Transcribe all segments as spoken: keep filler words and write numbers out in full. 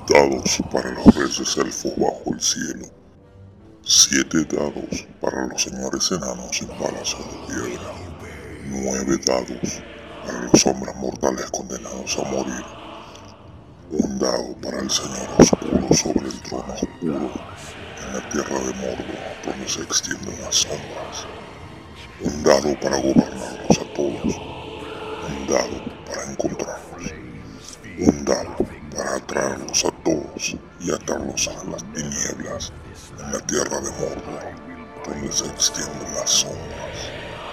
Dados para los reyes elfos bajo el cielo. Siete dados para los señores enanos en palacio de piedra. Nueve dados para los hombres mortales condenados a morir. Un dado para el señor oscuro sobre el trono oscuro en la tierra de Mordor, donde se extienden las sombras. Un dado para gobernarlos a todos. Un dado para encontrarlos. Un dado para atraerlos a todos y atarlos a las tinieblas en la tierra de Mordor, donde se extienden las sombras.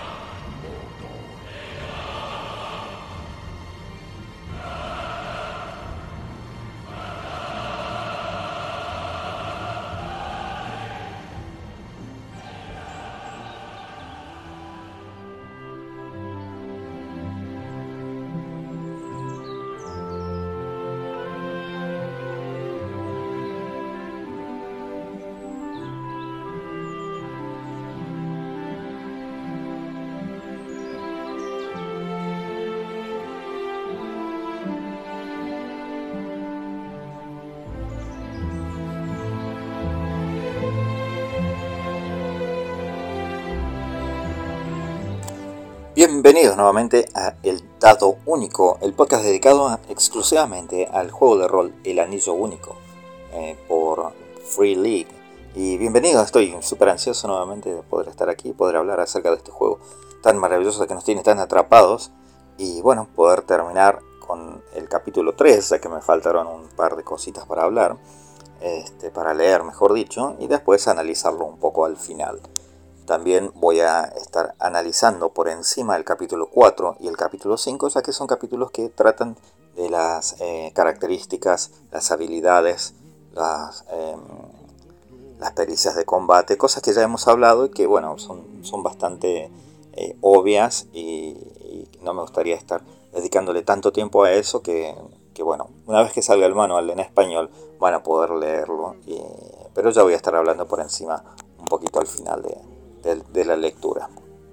Bienvenidos nuevamente a El Dado Único, el podcast dedicado a, exclusivamente al juego de rol El Anillo Único, eh, por Free League. Y bienvenidos, estoy súper ansioso nuevamente de poder estar aquí y poder hablar acerca de este juego tan maravilloso que nos tiene tan atrapados. Y bueno, poder terminar con el capítulo tres, ya que me faltaron un par de cositas para hablar, este, para leer mejor dicho, y después analizarlo un poco al final. También voy a estar analizando por encima el capítulo cuatro y el capítulo cinco, ya que son capítulos que tratan de las eh, características, las habilidades, las, eh, las pericias de combate, cosas que ya hemos hablado y que bueno, son, son bastante eh, obvias y, y no me gustaría estar dedicándole tanto tiempo a eso que, que bueno, una vez que salga el manual en español van a poder leerlo, y, pero ya voy a estar hablando por encima un poquito al final de De, de la lectura.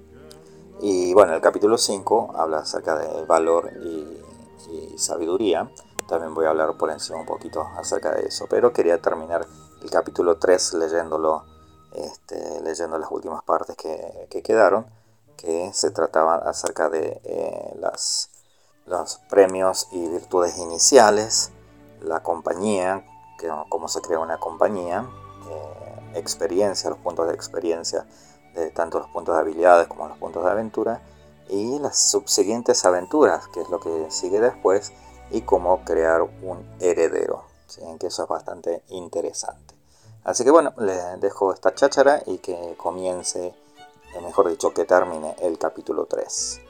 Y bueno, el capítulo cinco habla acerca de valor y, y sabiduría. También voy a hablar por encima un poquito acerca de eso, pero quería terminar el capítulo tres leyéndolo, este, leyendo las últimas partes que, que quedaron, que se trataba acerca de eh, las, los premios y virtudes iniciales, la compañía, que, cómo se crea una compañía, eh, experiencia, los puntos de experiencia, de tanto los puntos de habilidades como los puntos de aventura, y las subsiguientes aventuras, que es lo que sigue después, y cómo crear un heredero, ¿sí? Que eso es bastante interesante. Así que bueno, les dejo esta cháchara y que comience, eh, mejor dicho, que termine el capítulo tres.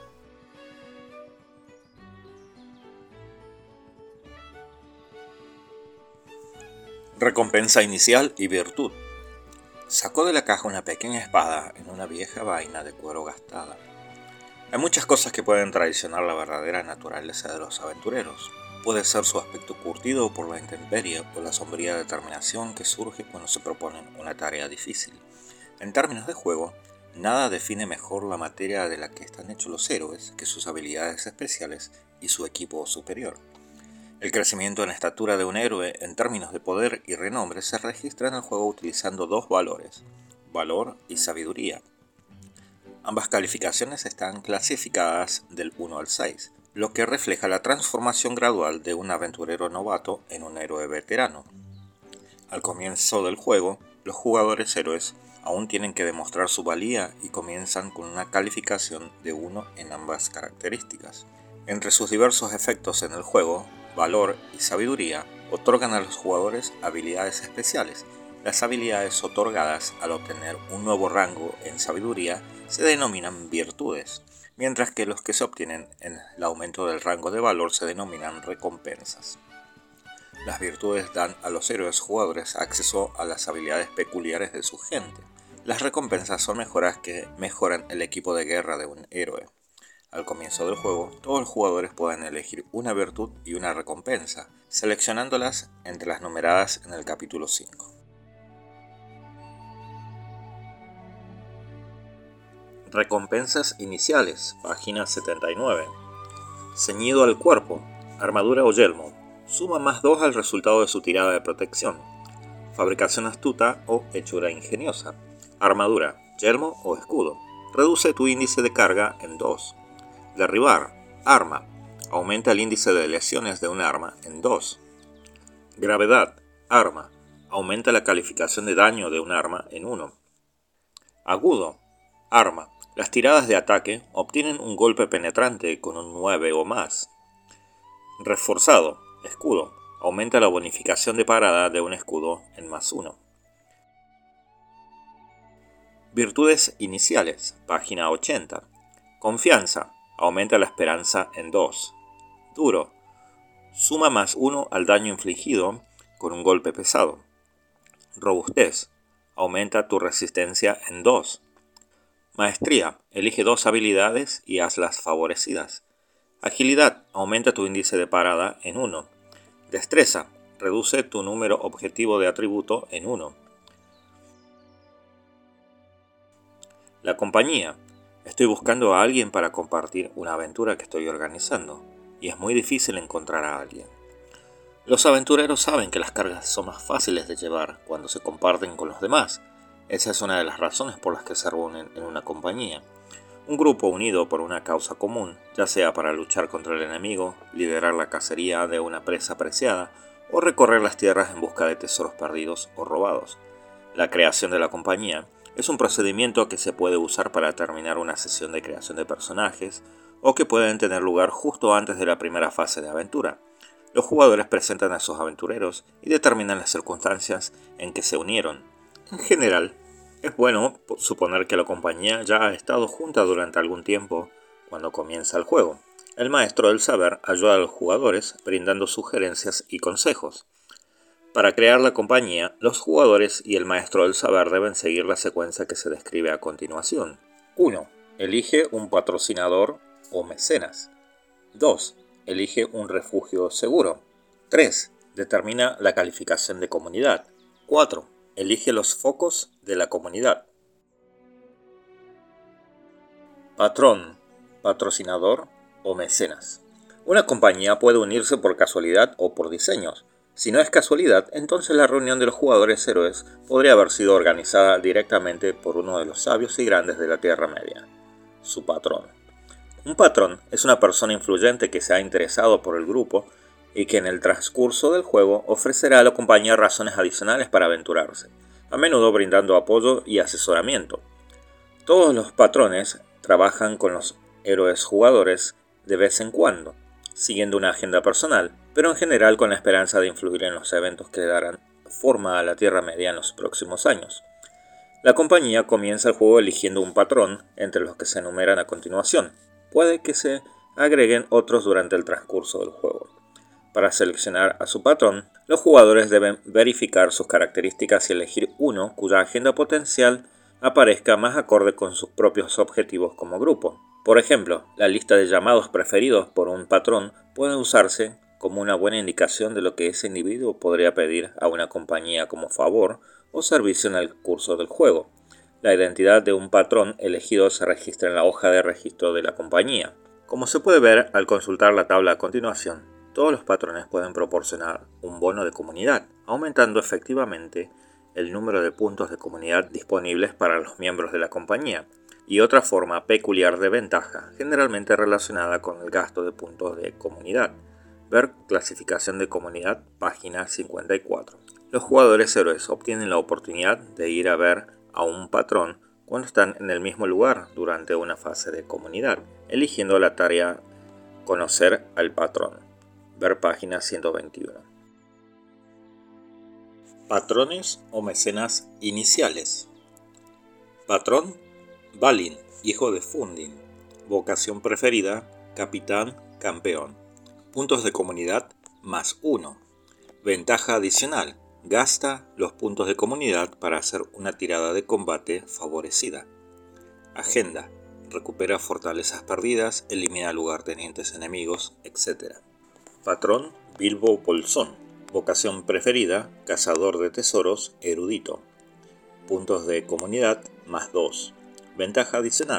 Recompensa inicial y virtud. Sacó de la caja una pequeña espada en una vieja vaina de cuero gastada. Hay muchas cosas que pueden traicionar la verdadera naturaleza de los aventureros. Puede ser su aspecto curtido por la intemperie o la sombría determinación que surge cuando se proponen una tarea difícil. En términos de juego, nada define mejor la materia de la que están hechos los héroes que sus habilidades especiales y su equipo superior. El crecimiento en estatura de un héroe en términos de poder y renombre se registra en el juego utilizando dos valores, valor y sabiduría. Ambas calificaciones están clasificadas del uno al seis, lo que refleja la transformación gradual de un aventurero novato en un héroe veterano. Al comienzo del juego, los jugadores héroes aún tienen que demostrar su valía y comienzan con una calificación de uno en ambas características. Entre sus diversos efectos en el juego, valor y sabiduría otorgan a los jugadores habilidades especiales. Las habilidades otorgadas al obtener un nuevo rango en sabiduría se denominan virtudes, mientras que los que se obtienen en el aumento del rango de valor se denominan recompensas. Las virtudes dan a los héroes jugadores acceso a las habilidades peculiares de su gente. Las recompensas son mejoras que mejoran el equipo de guerra de un héroe. Al comienzo del juego, todos los jugadores pueden elegir una virtud y una recompensa, seleccionándolas entre las numeradas en el capítulo cinco. Recompensas iniciales, página setenta y nueve. Ceñido al cuerpo, armadura o yelmo, Suma más dos al resultado de su tirada de protección. Fabricación astuta o hechura ingeniosa. Armadura, yelmo o escudo. Reduce tu índice de carga en dos. Derribar, arma. Aumenta el índice de lesiones de un arma en dos. Gravedad, arma. Aumenta la calificación de daño de un arma en uno. Agudo, arma. Las tiradas de ataque obtienen un golpe penetrante con un nueve o más. Reforzado, escudo. Aumenta la bonificación de parada de un escudo en más uno. Virtudes iniciales, página ochenta. Confianza, aumenta la esperanza en dos. Duro, suma más uno al daño infligido con un golpe pesado. Robustez, aumenta tu resistencia en dos. Maestría, elige dos habilidades y hazlas favorecidas. Agilidad, aumenta tu índice de parada en uno. Destreza, reduce tu número objetivo de atributo en uno. La compañía. Estoy buscando a alguien para compartir una aventura que estoy organizando, y es muy difícil encontrar a alguien. Los aventureros saben que las cargas son más fáciles de llevar cuando se comparten con los demás. Esa es una de las razones por las que se reúnen en una compañía. Un grupo unido por una causa común, ya sea para luchar contra el enemigo, liderar la cacería de una presa preciada, o recorrer las tierras en busca de tesoros perdidos o robados. La creación de la compañía es un procedimiento que se puede usar para terminar una sesión de creación de personajes, o que pueden tener lugar justo antes de la primera fase de aventura. Los jugadores presentan a sus aventureros y determinan las circunstancias en que se unieron. En general, es bueno suponer que la compañía ya ha estado junta durante algún tiempo cuando comienza el juego. El maestro del saber ayuda a los jugadores brindando sugerencias y consejos. Para crear la compañía, los jugadores y el maestro del saber deben seguir la secuencia que se describe a continuación. uno. Elige un patrocinador o mecenas. dos. Elige un refugio seguro. tres. Determina la calificación de comunidad. cuatro. Elige los focos de la comunidad. Patrón, patrocinador o mecenas. Una compañía puede unirse por casualidad o por diseños. Si no es casualidad, entonces la reunión de los jugadores héroes podría haber sido organizada directamente por uno de los sabios y grandes de la Tierra Media, su patrón. Un patrón es una persona influyente que se ha interesado por el grupo y que en el transcurso del juego ofrecerá a la compañía razones adicionales para aventurarse, a menudo brindando apoyo y asesoramiento. Todos los patrones trabajan con los héroes jugadores de vez en cuando, siguiendo una agenda personal, pero en general con la esperanza de influir en los eventos que darán forma a la Tierra Media en los próximos años. La compañía comienza el juego eligiendo un patrón entre los que se enumeran a continuación. Puede que se agreguen otros durante el transcurso del juego. Para seleccionar a su patrón, los jugadores deben verificar sus características y elegir uno cuya agenda potencial aparezca más acorde con sus propios objetivos como grupo. Por ejemplo, la lista de llamados preferidos por un patrón puede usarse como una buena indicación de lo que ese individuo podría pedir a una compañía como favor o servicio en el curso del juego. La identidad de un patrón elegido se registra en la hoja de registro de la compañía. Como se puede ver al consultar la tabla a continuación, todos los patrones pueden proporcionar un bono de comunidad, aumentando efectivamente el número de puntos de comunidad disponibles para los miembros de la compañía, y otra forma peculiar de ventaja, generalmente relacionada con el gasto de puntos de comunidad. Ver clasificación de comunidad, página cincuenta y cuatro. Los jugadores héroes obtienen la oportunidad de ir a ver a un patrón cuando están en el mismo lugar durante una fase de comunidad, eligiendo la tarea Conocer al patrón. Ver página ciento veintiuno. Patrones o mecenas iniciales. Patrón, Balin, hijo de Fundin. Vocación preferida, capitán, campeón. Puntos de comunidad, más uno. Ventaja adicional, gasta los puntos de comunidad para hacer una tirada de combate favorecida. Agenda, recupera fortalezas perdidas, elimina lugartenientes enemigos, etcétera. Patrón, Bilbo Bolsón. Vocación preferida, cazador de tesoros, erudito. Puntos de comunidad, más dos. Ventaja adicional,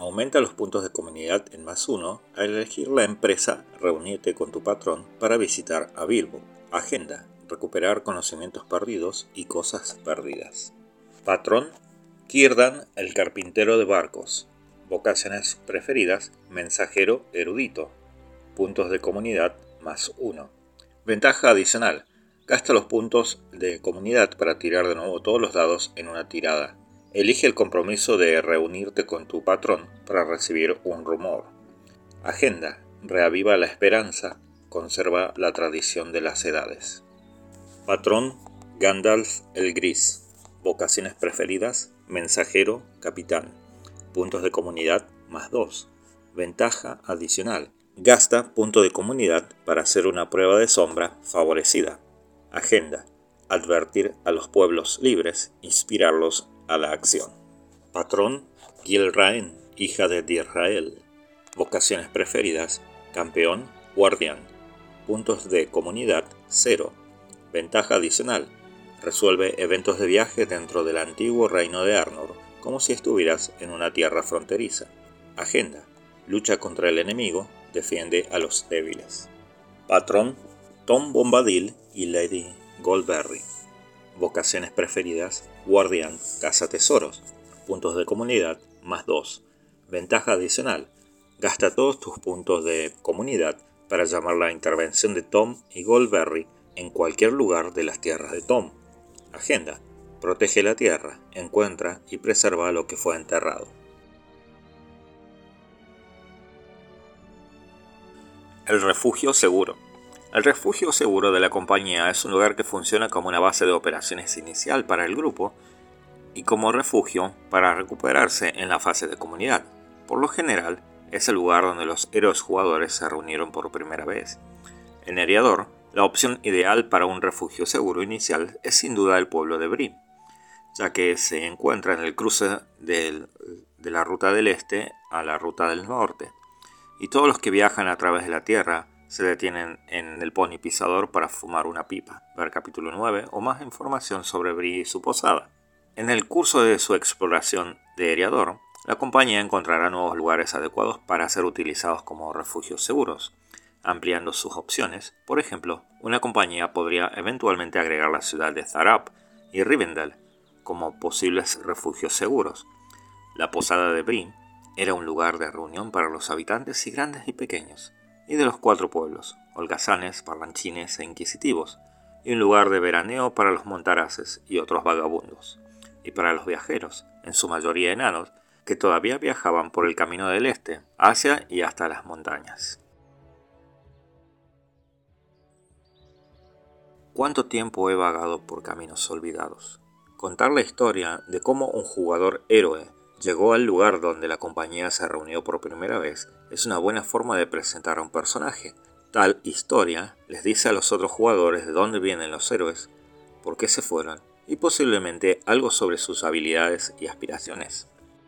Aumenta los puntos de comunidad en más uno al elegir la empresa Reúnete con tu patrón para visitar a Bilbo. Agenda: recuperar conocimientos perdidos y cosas perdidas. Patrón: Círdan, el carpintero de barcos. Vocaciones preferidas: mensajero erudito. Puntos de comunidad más uno. Ventaja adicional: gasta los puntos de comunidad para tirar de nuevo todos los dados en una tirada. Elige el compromiso de reunirte con tu patrón para recibir un rumor. Agenda: reaviva la esperanza, conserva la tradición de las edades. Patrón: Gandalf el Gris. Vocaciones preferidas: mensajero, capitán. Puntos de comunidad más dos. Ventaja adicional: gasta punto de comunidad para hacer una prueba de sombra favorecida. Agenda: advertir a los pueblos libres, inspirarlos a la acción. Patrón: Gilraen, hija de Dirael. Vocaciones preferidas: campeón, guardián. Puntos de comunidad cero. Ventaja adicional: resuelve eventos de viaje dentro del antiguo reino de Arnor, como si estuvieras en una tierra fronteriza. Agenda: lucha contra el enemigo, defiende a los débiles. Patrón: Tom Bombadil y Lady Goldberry. Vocaciones preferidas: guardián, caza tesoros. Puntos de comunidad más dos. Ventaja adicional: gasta todos tus puntos de comunidad para llamar la intervención de Tom y Goldberry en cualquier lugar de las tierras de Tom. Agenda: protege la tierra, encuentra y preserva lo que fue enterrado. El refugio seguro. El refugio seguro de la compañía es un lugar que funciona como una base de operaciones inicial para el grupo y como refugio para recuperarse en la fase de comunidad. Por lo general, es el lugar donde los héroes jugadores se reunieron por primera vez. En Eriador, la opción ideal para un refugio seguro inicial es sin duda el pueblo de Bree, ya que se encuentra en el cruce del, de la ruta del este a la ruta del norte, y todos los que viajan a través de la tierra se detienen en el Pony Pisador para fumar una pipa. Ver capítulo nueve o más información sobre Bree y su posada. En el curso de su exploración de Eriador, la compañía encontrará nuevos lugares adecuados para ser utilizados como refugios seguros, ampliando sus opciones. Por ejemplo, una compañía podría eventualmente agregar la ciudad de Thorab y Rivendell como posibles refugios seguros. La posada de Bree era un lugar de reunión para los habitantes y grandes y pequeños, y de los cuatro pueblos, holgazanes, parlanchines e inquisitivos, y un lugar de veraneo para los montaraces y otros vagabundos, y para los viajeros, en su mayoría enanos, que todavía viajaban por el camino del este, hacia y hasta las montañas. ¿Cuánto tiempo he vagado por caminos olvidados? Contar la historia de cómo un jugador héroe llegó al lugar donde la compañía se reunió por primera vez es una buena forma de presentar a un personaje. Tal historia les dice a los otros jugadores de dónde vienen los héroes, por qué se fueron y posiblemente algo sobre sus habilidades y aspiraciones.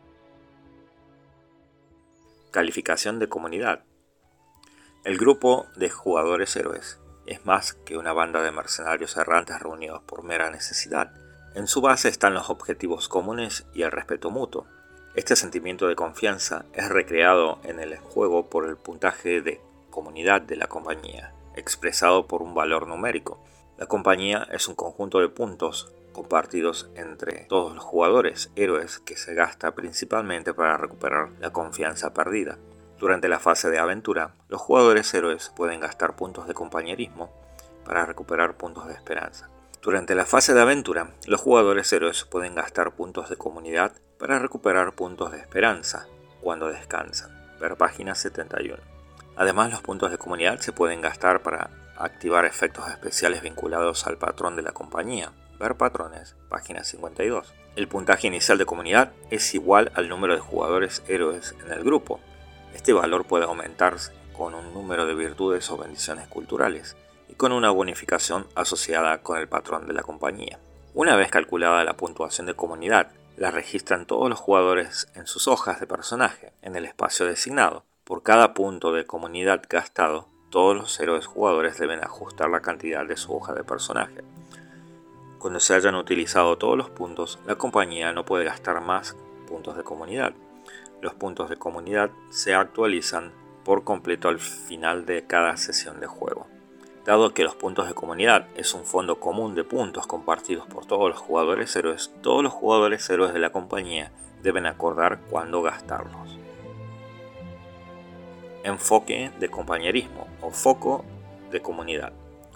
Calificación de comunidad. El grupo de jugadores héroes es más que una banda de mercenarios errantes reunidos por mera necesidad. En su base están los objetivos comunes y el respeto mutuo. Este sentimiento de confianza es recreado en el juego por el puntaje de comunidad de la compañía, expresado por un valor numérico. La compañía es un conjunto de puntos compartidos entre todos los jugadores héroes que se gasta principalmente para recuperar la confianza perdida. Durante la fase de aventura, los jugadores héroes pueden gastar puntos de compañerismo para recuperar puntos de esperanza. Durante la fase de aventura, los jugadores héroes pueden gastar puntos de comunidad para recuperar puntos de esperanza cuando descansan. Ver página setenta y uno. Además, los puntos de comunidad se pueden gastar para activar efectos especiales vinculados al patrón de la compañía. Ver patrones, página cincuenta y dos. El puntaje inicial de comunidad es igual al número de jugadores héroes en el grupo. Este valor puede aumentarse con un número de virtudes o bendiciones culturales y con una bonificación asociada con el patrón de la compañía. Una vez calculada la puntuación de comunidad, la registran todos los jugadores en sus hojas de personaje, en el espacio designado. Por cada punto de comunidad gastado, todos los héroes jugadores deben ajustar la cantidad de su hoja de personaje. Cuando se hayan utilizado todos los puntos, la compañía no puede gastar más puntos de comunidad. Los puntos de comunidad se actualizan por completo al final de cada sesión de juego. Dado que los puntos de comunidad es un fondo común de puntos compartidos por todos los jugadores héroes, todos los jugadores héroes de la compañía deben acordar cuándo gastarlos. Enfoque de compañerismo o foco de comunidad.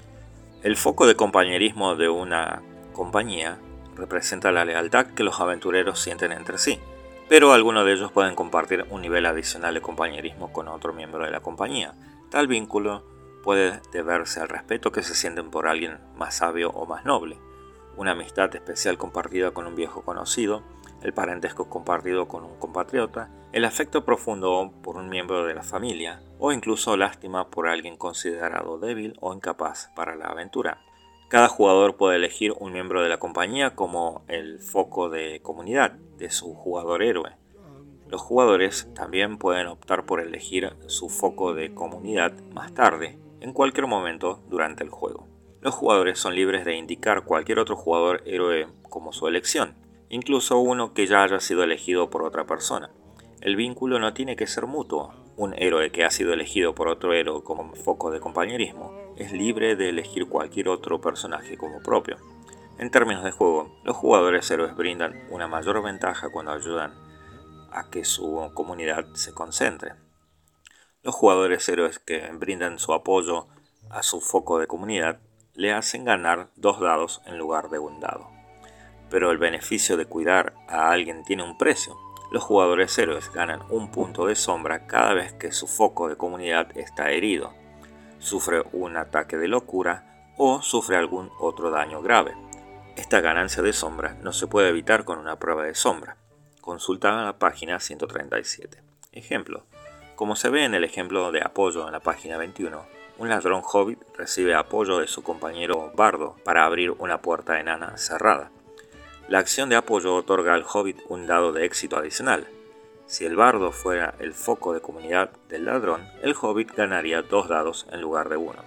El foco de compañerismo de una compañía representa la lealtad que los aventureros sienten entre sí, pero algunos de ellos pueden compartir un nivel adicional de compañerismo con otro miembro de la compañía. Tal vínculo puede deberse al respeto que se sienten por alguien más sabio o más noble, una amistad especial compartida con un viejo conocido, el parentesco compartido con un compatriota, el afecto profundo por un miembro de la familia, o incluso lástima por alguien considerado débil o incapaz para la aventura. Cada jugador puede elegir un miembro de la compañía como el foco de comunidad de su jugador héroe. Los jugadores también pueden optar por elegir su foco de comunidad más tarde, en cualquier momento durante el juego. Los jugadores son libres de indicar cualquier otro jugador héroe como su elección, incluso uno que ya haya sido elegido por otra persona. El vínculo no tiene que ser mutuo. Un héroe que ha sido elegido por otro héroe como foco de compañerismo es libre de elegir cualquier otro personaje como propio. En términos de juego, los jugadores héroes brindan una mayor ventaja cuando ayudan a que su comunidad se concentre. Los jugadores héroes que brindan su apoyo a su foco de comunidad le hacen ganar dos dados en lugar de un dado. Pero el beneficio de cuidar a alguien tiene un precio. Los jugadores héroes ganan un punto de sombra cada vez que su foco de comunidad está herido, sufre un ataque de locura o sufre algún otro daño grave. Esta ganancia de sombra no se puede evitar con una prueba de sombra. Consulta la página ciento treinta y siete. Ejemplo. Como se ve en el ejemplo de apoyo en la página veintiuno, un ladrón hobbit recibe apoyo de su compañero bardo para abrir una puerta enana cerrada. La acción de apoyo otorga al hobbit un dado de éxito adicional. Si el bardo fuera el foco de comunidad del ladrón, el hobbit ganaría dos dados en lugar de uno.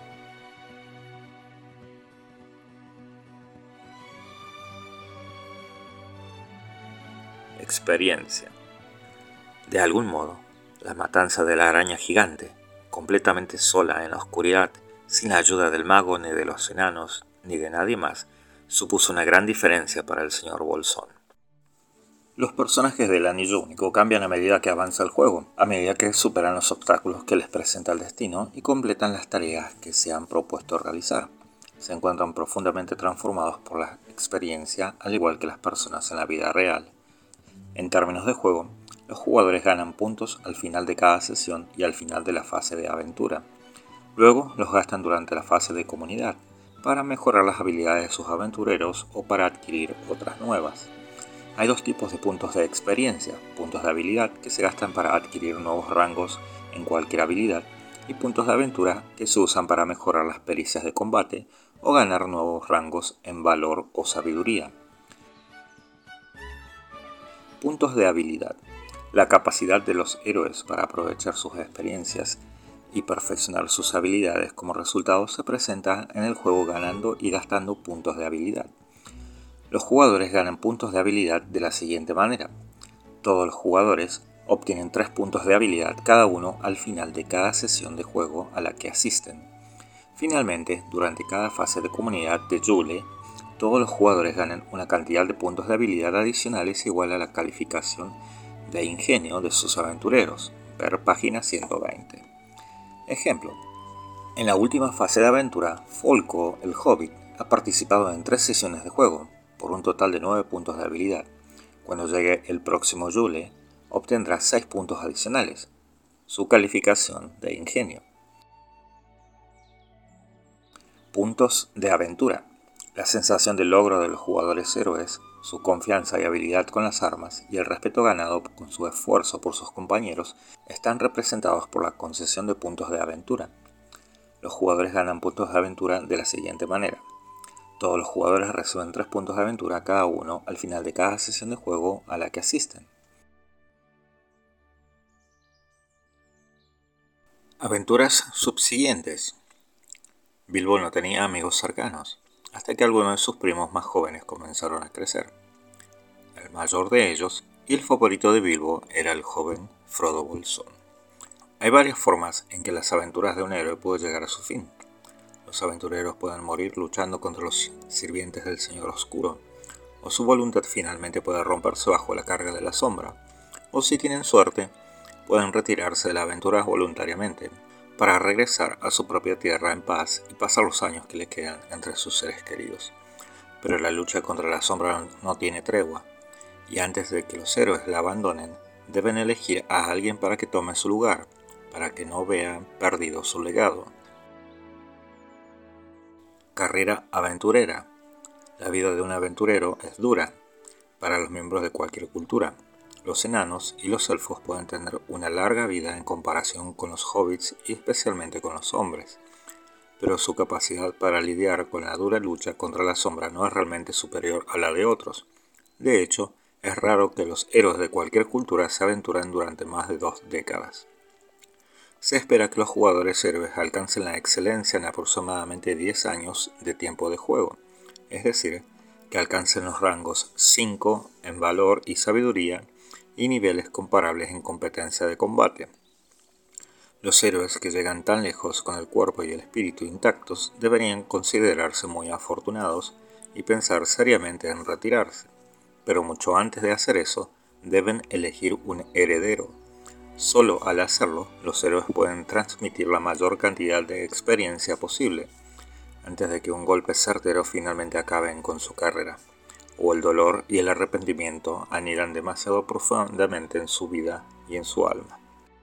Experiencia. De algún modo, la matanza de la araña gigante, completamente sola en la oscuridad, sin la ayuda del mago ni de los enanos ni de nadie más, supuso una gran diferencia para el señor Bolsón. Los personajes del Anillo Único cambian a medida que avanza el juego, a medida que superan los obstáculos que les presenta el destino y completan las tareas que se han propuesto realizar. Se encuentran profundamente transformados por la experiencia, al igual que las personas en la vida real. En términos de juego, los jugadores ganan puntos al final de cada sesión y al final de la fase de aventura. Luego los gastan durante la fase de comunidad, para mejorar las habilidades de sus aventureros o para adquirir otras nuevas. Hay dos tipos de puntos de experiencia, puntos de habilidad que se gastan para adquirir nuevos rangos en cualquier habilidad y puntos de aventura que se usan para mejorar las pericias de combate o ganar nuevos rangos en valor o sabiduría. Puntos de habilidad. La capacidad de los héroes para aprovechar sus experiencias y perfeccionar sus habilidades como resultado se presenta en el juego ganando y gastando puntos de habilidad. Los jugadores ganan puntos de habilidad de la siguiente manera. Todos los jugadores obtienen tres puntos de habilidad cada uno al final de cada sesión de juego a la que asisten. Finalmente, durante cada fase de comunidad de Yule, todos los jugadores ganan una cantidad de puntos de habilidad adicionales igual a la calificación de ingenio de sus aventureros. Ver página ciento veinte. Ejemplo. En la última fase de aventura, Folco, el Hobbit, ha participado en tres sesiones de juego, por un total de nueve puntos de habilidad. Cuando llegue el próximo Yule, obtendrá seis puntos adicionales, su calificación de ingenio. Puntos de aventura. La sensación de logro de los jugadores héroes, su confianza y habilidad con las armas y el respeto ganado con su esfuerzo por sus compañeros están representados por la concesión de puntos de aventura. Los jugadores ganan puntos de aventura de la siguiente manera. Todos los jugadores reciben tres puntos de aventura cada uno al final de cada sesión de juego a la que asisten. Aventuras subsiguientes. Bilbo no tenía amigos cercanos, hasta que algunos de sus primos más jóvenes comenzaron a crecer. El mayor de ellos y el favorito de Bilbo era el joven Frodo Bolsón. Hay varias formas en que las aventuras de un héroe pueden llegar a su fin. Los aventureros pueden morir luchando contra los sirvientes del Señor Oscuro, o su voluntad finalmente puede romperse bajo la carga de la sombra, o si tienen suerte, pueden retirarse de la aventura voluntariamente, para regresar a su propia tierra en paz y pasar los años que le quedan entre sus seres queridos. Pero la lucha contra la sombra no tiene tregua, y antes de que los héroes la abandonen, deben elegir a alguien para que tome su lugar, para que no vean perdido su legado. Carrera aventurera. La vida de un aventurero es dura para los miembros de cualquier cultura. Los enanos y los elfos pueden tener una larga vida en comparación con los hobbits y especialmente con los hombres, pero su capacidad para lidiar con la dura lucha contra la sombra no es realmente superior a la de otros. De hecho, es raro que los héroes de cualquier cultura se aventuren durante más de dos décadas. Se espera que los jugadores héroes alcancen la excelencia en aproximadamente diez años de tiempo de juego, es decir, que alcancen los rangos cinco en valor y sabiduría y niveles comparables en competencia de combate. Los héroes que llegan tan lejos con el cuerpo y el espíritu intactos deberían considerarse muy afortunados y pensar seriamente en retirarse, pero mucho antes de hacer eso, deben elegir un heredero. Solo al hacerlo, los héroes pueden transmitir la mayor cantidad de experiencia posible, antes de que un golpe certero finalmente acaben con su carrera, o el dolor y el arrepentimiento anidan demasiado profundamente en su vida y en su alma.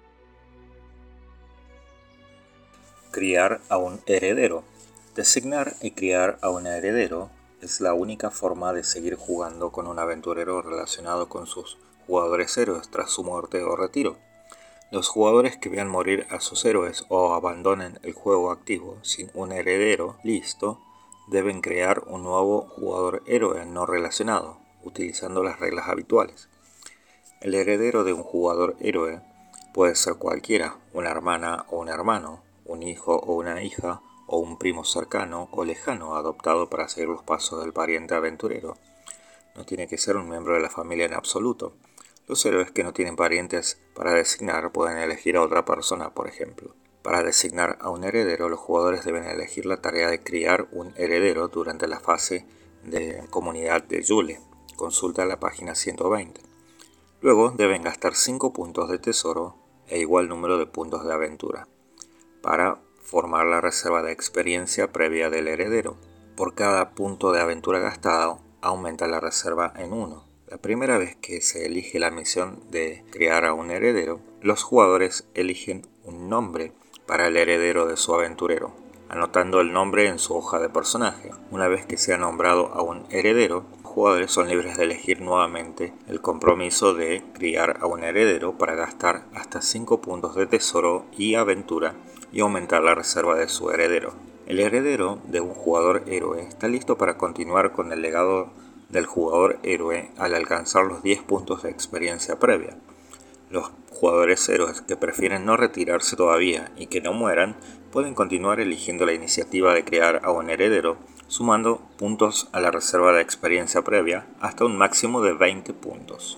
Criar a un heredero. Designar y criar a un heredero es la única forma de seguir jugando con un aventurero relacionado con sus jugadores héroes tras su muerte o retiro. Los jugadores que vean morir a sus héroes o abandonen el juego activo sin un heredero listo, deben crear un nuevo jugador héroe no relacionado, utilizando las reglas habituales. El heredero de un jugador héroe puede ser cualquiera, una hermana o un hermano, un hijo o una hija, o un primo cercano o lejano adoptado para seguir los pasos del pariente aventurero. No tiene que ser un miembro de la familia en absoluto. Los héroes que no tienen parientes para designar pueden elegir a otra persona, por ejemplo. Para designar a un heredero, los jugadores deben elegir la tarea de criar un heredero durante la fase de comunidad de Yule. Consulta la página ciento veinte. Luego deben gastar cinco puntos de tesoro e igual número de puntos de aventura para formar la reserva de experiencia previa del heredero. Por cada punto de aventura gastado, aumenta la reserva en uno. La primera vez que se elige la misión de criar a un heredero, los jugadores eligen un nombre para el heredero de su aventurero, anotando el nombre en su hoja de personaje. Una vez que se ha nombrado a un heredero, los jugadores son libres de elegir nuevamente el compromiso de criar a un heredero para gastar hasta cinco puntos de tesoro y aventura y aumentar la reserva de su heredero. El heredero de un jugador héroe está listo para continuar con el legado del jugador héroe al alcanzar los diez puntos de experiencia previa. Los jugadores héroes que prefieren no retirarse todavía y que no mueran pueden continuar eligiendo la iniciativa de crear a un heredero, sumando puntos a la reserva de experiencia previa hasta un máximo de veinte puntos.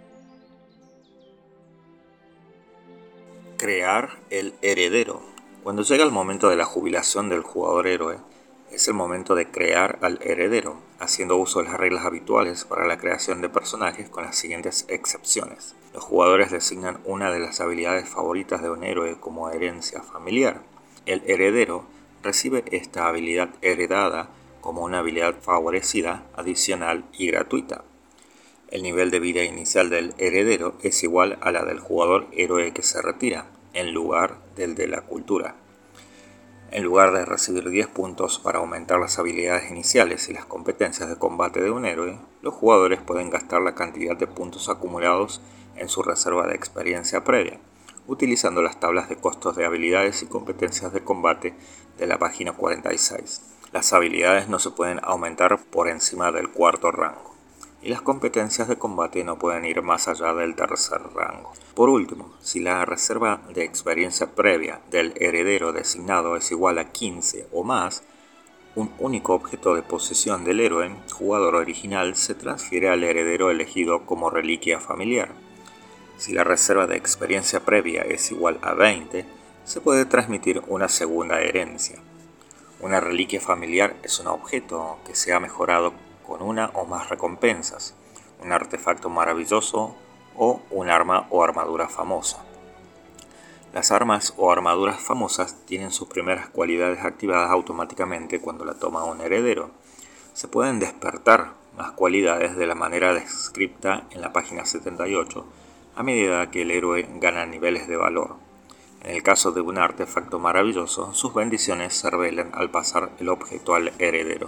Crear el heredero. Cuando llega el momento de la jubilación del jugador héroe, es el momento de crear al heredero, haciendo uso de las reglas habituales para la creación de personajes con las siguientes excepciones. Los jugadores designan una de las habilidades favoritas de un héroe como herencia familiar. El heredero recibe esta habilidad heredada como una habilidad favorecida, adicional y gratuita. El nivel de vida inicial del heredero es igual a la del jugador héroe que se retira, en lugar del de la cultura. En lugar de recibir diez puntos para aumentar las habilidades iniciales y las competencias de combate de un héroe, los jugadores pueden gastar la cantidad de puntos acumulados en su reserva de experiencia previa, utilizando las tablas de costos de habilidades y competencias de combate de la página cuarenta y seis. Las habilidades no se pueden aumentar por encima del cuarto rango, y las competencias de combate no pueden ir más allá del tercer rango. Por último, si la reserva de experiencia previa del heredero designado es igual a quince o más, un único objeto de posesión del héroe, jugador original, se transfiere al heredero elegido como reliquia familiar. Si la reserva de experiencia previa es igual a veinte, se puede transmitir una segunda herencia. Una reliquia familiar es un objeto que se ha mejorado con una o más recompensas, un artefacto maravilloso o un arma o armadura famosa. Las armas o armaduras famosas tienen sus primeras cualidades activadas automáticamente cuando la toma un heredero. Se pueden despertar más cualidades de la manera descrita en la página setenta y ocho a medida que el héroe gana niveles de valor. En el caso de un artefacto maravilloso, sus bendiciones se revelan al pasar el objeto al heredero.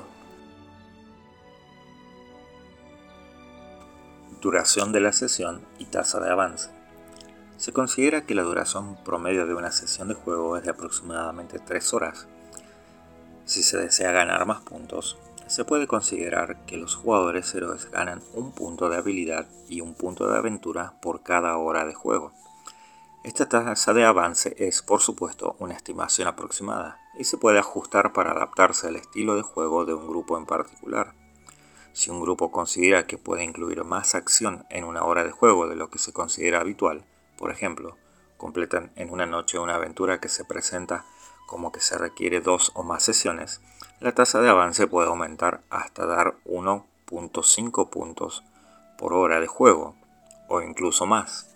Duración de la sesión y tasa de avance. Se considera que la duración promedio de una sesión de juego es de aproximadamente tres horas. Si se desea ganar más puntos, se puede considerar que los jugadores héroes ganan un punto de habilidad y un punto de aventura por cada hora de juego. Esta tasa de avance es, por supuesto, una estimación aproximada y se puede ajustar para adaptarse al estilo de juego de un grupo en particular. Si un grupo considera que puede incluir más acción en una hora de juego de lo que se considera habitual, por ejemplo, completan en una noche una aventura que se presenta como que se requiere dos o más sesiones, la tasa de avance puede aumentar hasta dar uno punto cinco puntos por hora de juego, o incluso más.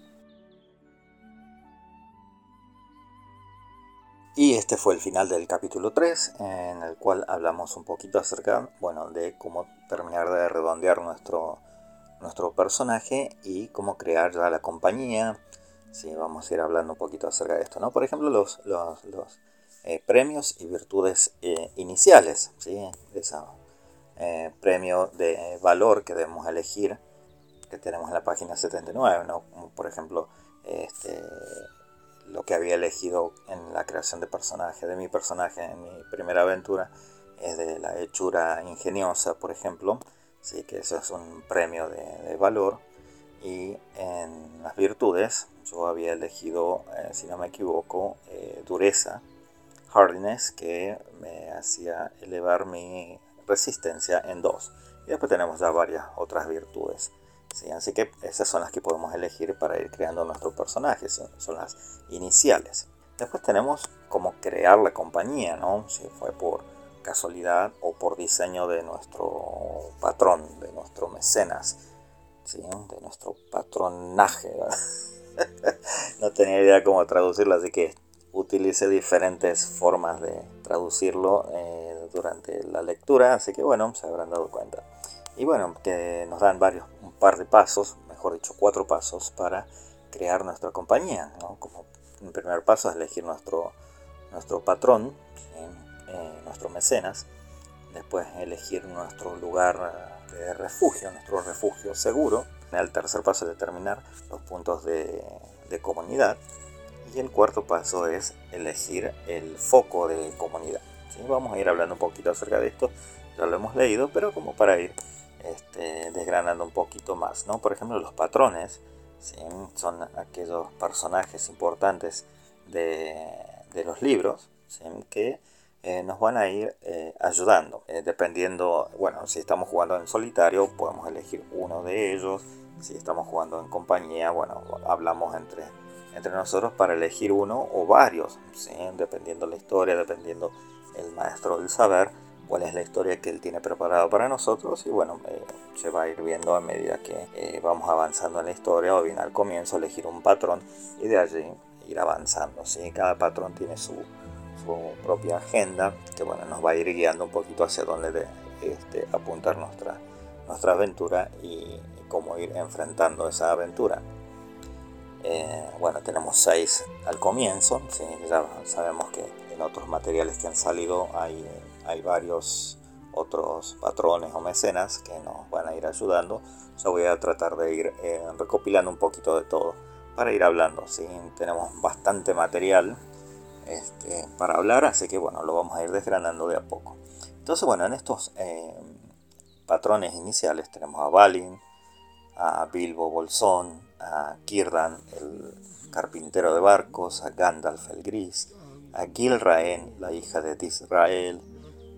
Y este fue el final del capítulo tres, en el cual hablamos un poquito acerca, bueno, de cómo terminar de redondear nuestro, nuestro personaje y cómo crear ya la compañía. Sí, vamos a ir hablando un poquito acerca de esto, ¿no? Por ejemplo, los, los, los eh, premios y virtudes eh, iniciales, ¿sí? Ese eh, premio de valor que debemos elegir, que tenemos en la página setenta y nueve, ¿no? Como por ejemplo, este... lo que había elegido en la creación de personaje, de mi personaje en mi primera aventura, es de la hechura ingeniosa, por ejemplo, sí, que eso es un premio de, de valor. Y en las virtudes yo había elegido, eh, si no me equivoco, eh, dureza, hardiness, que me hacía elevar mi resistencia en dos. Y después tenemos ya varias otras virtudes. Sí, así que esas son las que podemos elegir para ir creando nuestro personaje, son, son las iniciales. Después tenemos cómo crear la compañía, ¿no? Si fue por casualidad o por diseño de nuestro patrón, de nuestro mecenas, ¿sí? De nuestro patronaje. No tenía idea cómo traducirlo, así que utilicé diferentes formas de traducirlo eh, durante la lectura, así que bueno, se habrán dado cuenta. Y bueno, que nos dan varios, un par de pasos, mejor dicho, cuatro pasos para crear nuestra compañía, ¿no? Como un primer paso es elegir nuestro, nuestro patrón, ¿sí? eh, nuestro mecenas. Después elegir nuestro lugar de refugio, nuestro refugio seguro. El tercer paso es determinar los puntos de, de comunidad. Y el cuarto paso es elegir el foco de comunidad, ¿sí? Vamos a ir hablando un poquito acerca de esto, ya lo hemos leído, pero como para ir Este, desgranando un poquito más, ¿no? Por ejemplo, los patrones, ¿sí? Son aquellos personajes importantes de, de los libros, ¿sí? Que eh, nos van a ir eh, ayudando, eh, dependiendo, bueno, si estamos jugando en solitario podemos elegir uno de ellos, si estamos jugando en compañía, bueno, hablamos entre, entre nosotros para elegir uno o varios, ¿sí? Dependiendo la historia, dependiendo el maestro del saber, cuál es la historia que él tiene preparado para nosotros. Y bueno, eh, se va a ir viendo a medida que eh, vamos avanzando en la historia, o bien al comienzo elegir un patrón y de allí ir avanzando, ¿sí? Cada patrón tiene su, su propia agenda que bueno, nos va a ir guiando un poquito hacia dónde de, este, apuntar nuestra, nuestra aventura y, y cómo ir enfrentando esa aventura. Eh, bueno, tenemos seis al comienzo, ¿sí? Ya sabemos que en otros materiales que han salido hay hay varios otros patrones o mecenas que nos van a ir ayudando. Yo voy a tratar de ir eh, recopilando un poquito de todo para ir hablando, ¿sí? Tenemos bastante material este, para hablar, así que bueno, lo vamos a ir desgranando de a poco. Entonces bueno, en estos eh, patrones iniciales tenemos a Balin, a Bilbo Bolsón, a Círdan, el carpintero de barcos, a Gandalf el Gris, a Gilraen, la hija de Disrael,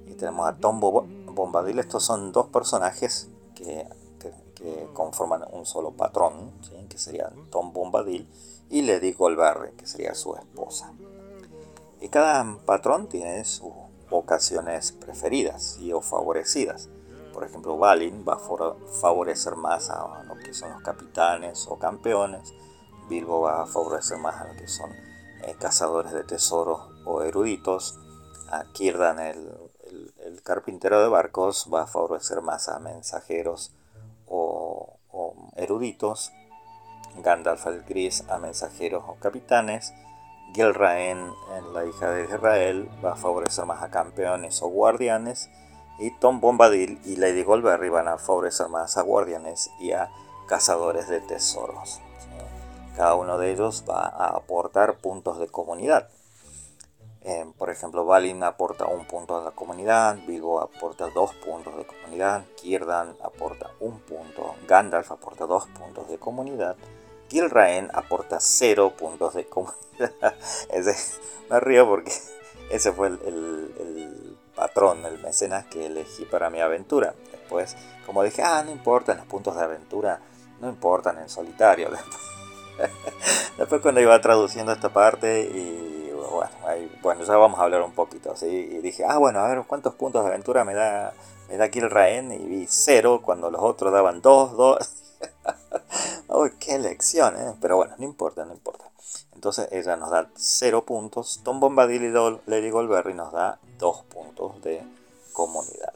y tenemos a Tom Bombadil. Estos son dos personajes que, que, que conforman un solo patrón, ¿sí? Que serían Tom Bombadil y Lady Goldberry, que sería su esposa. Y cada patrón tiene sus vocaciones preferidas, ¿sí? O favorecidas. Por ejemplo, Balin va a favorecer más a lo que son los capitanes o campeones. Bilbo va a favorecer más a lo que son eh, cazadores de tesoros o eruditos. A Círdan, el, el, el carpintero de barcos, va a favorecer más a mensajeros o, o eruditos. Gandalf el Gris a mensajeros o capitanes. Gilraen, la hija de Israel, va a favorecer más a campeones o guardianes. Y Tom Bombadil y Lady Goldberry van a favorecer más a guardianes y a cazadores de tesoros. Cada uno de ellos va a aportar puntos de comunidad. Eh, por ejemplo, Balin aporta un punto de la comunidad, Bilbo aporta dos puntos de comunidad, Círdan aporta un punto, Gandalf aporta dos puntos de comunidad, Gilraen aporta cero puntos de comunidad. Ese, me río porque ese fue el, el, el patrón, el mecenas que elegí para mi aventura. Después, como dije, ah, no importan los puntos de aventura, no importan en solitario. Después cuando iba traduciendo esta parte y bueno, ahí, bueno, ya vamos a hablar un poquito, ¿sí? Y dije, ah, bueno, a ver, ¿cuántos puntos de aventura me da, me da Gilraen? Y vi cero cuando los otros daban dos, dos. Uy, qué lección, ¿eh? Pero bueno, no importa, no importa. Entonces ella nos da cero puntos. Tom Bombadil y Lady Goldberry nos da dos puntos de comunidad.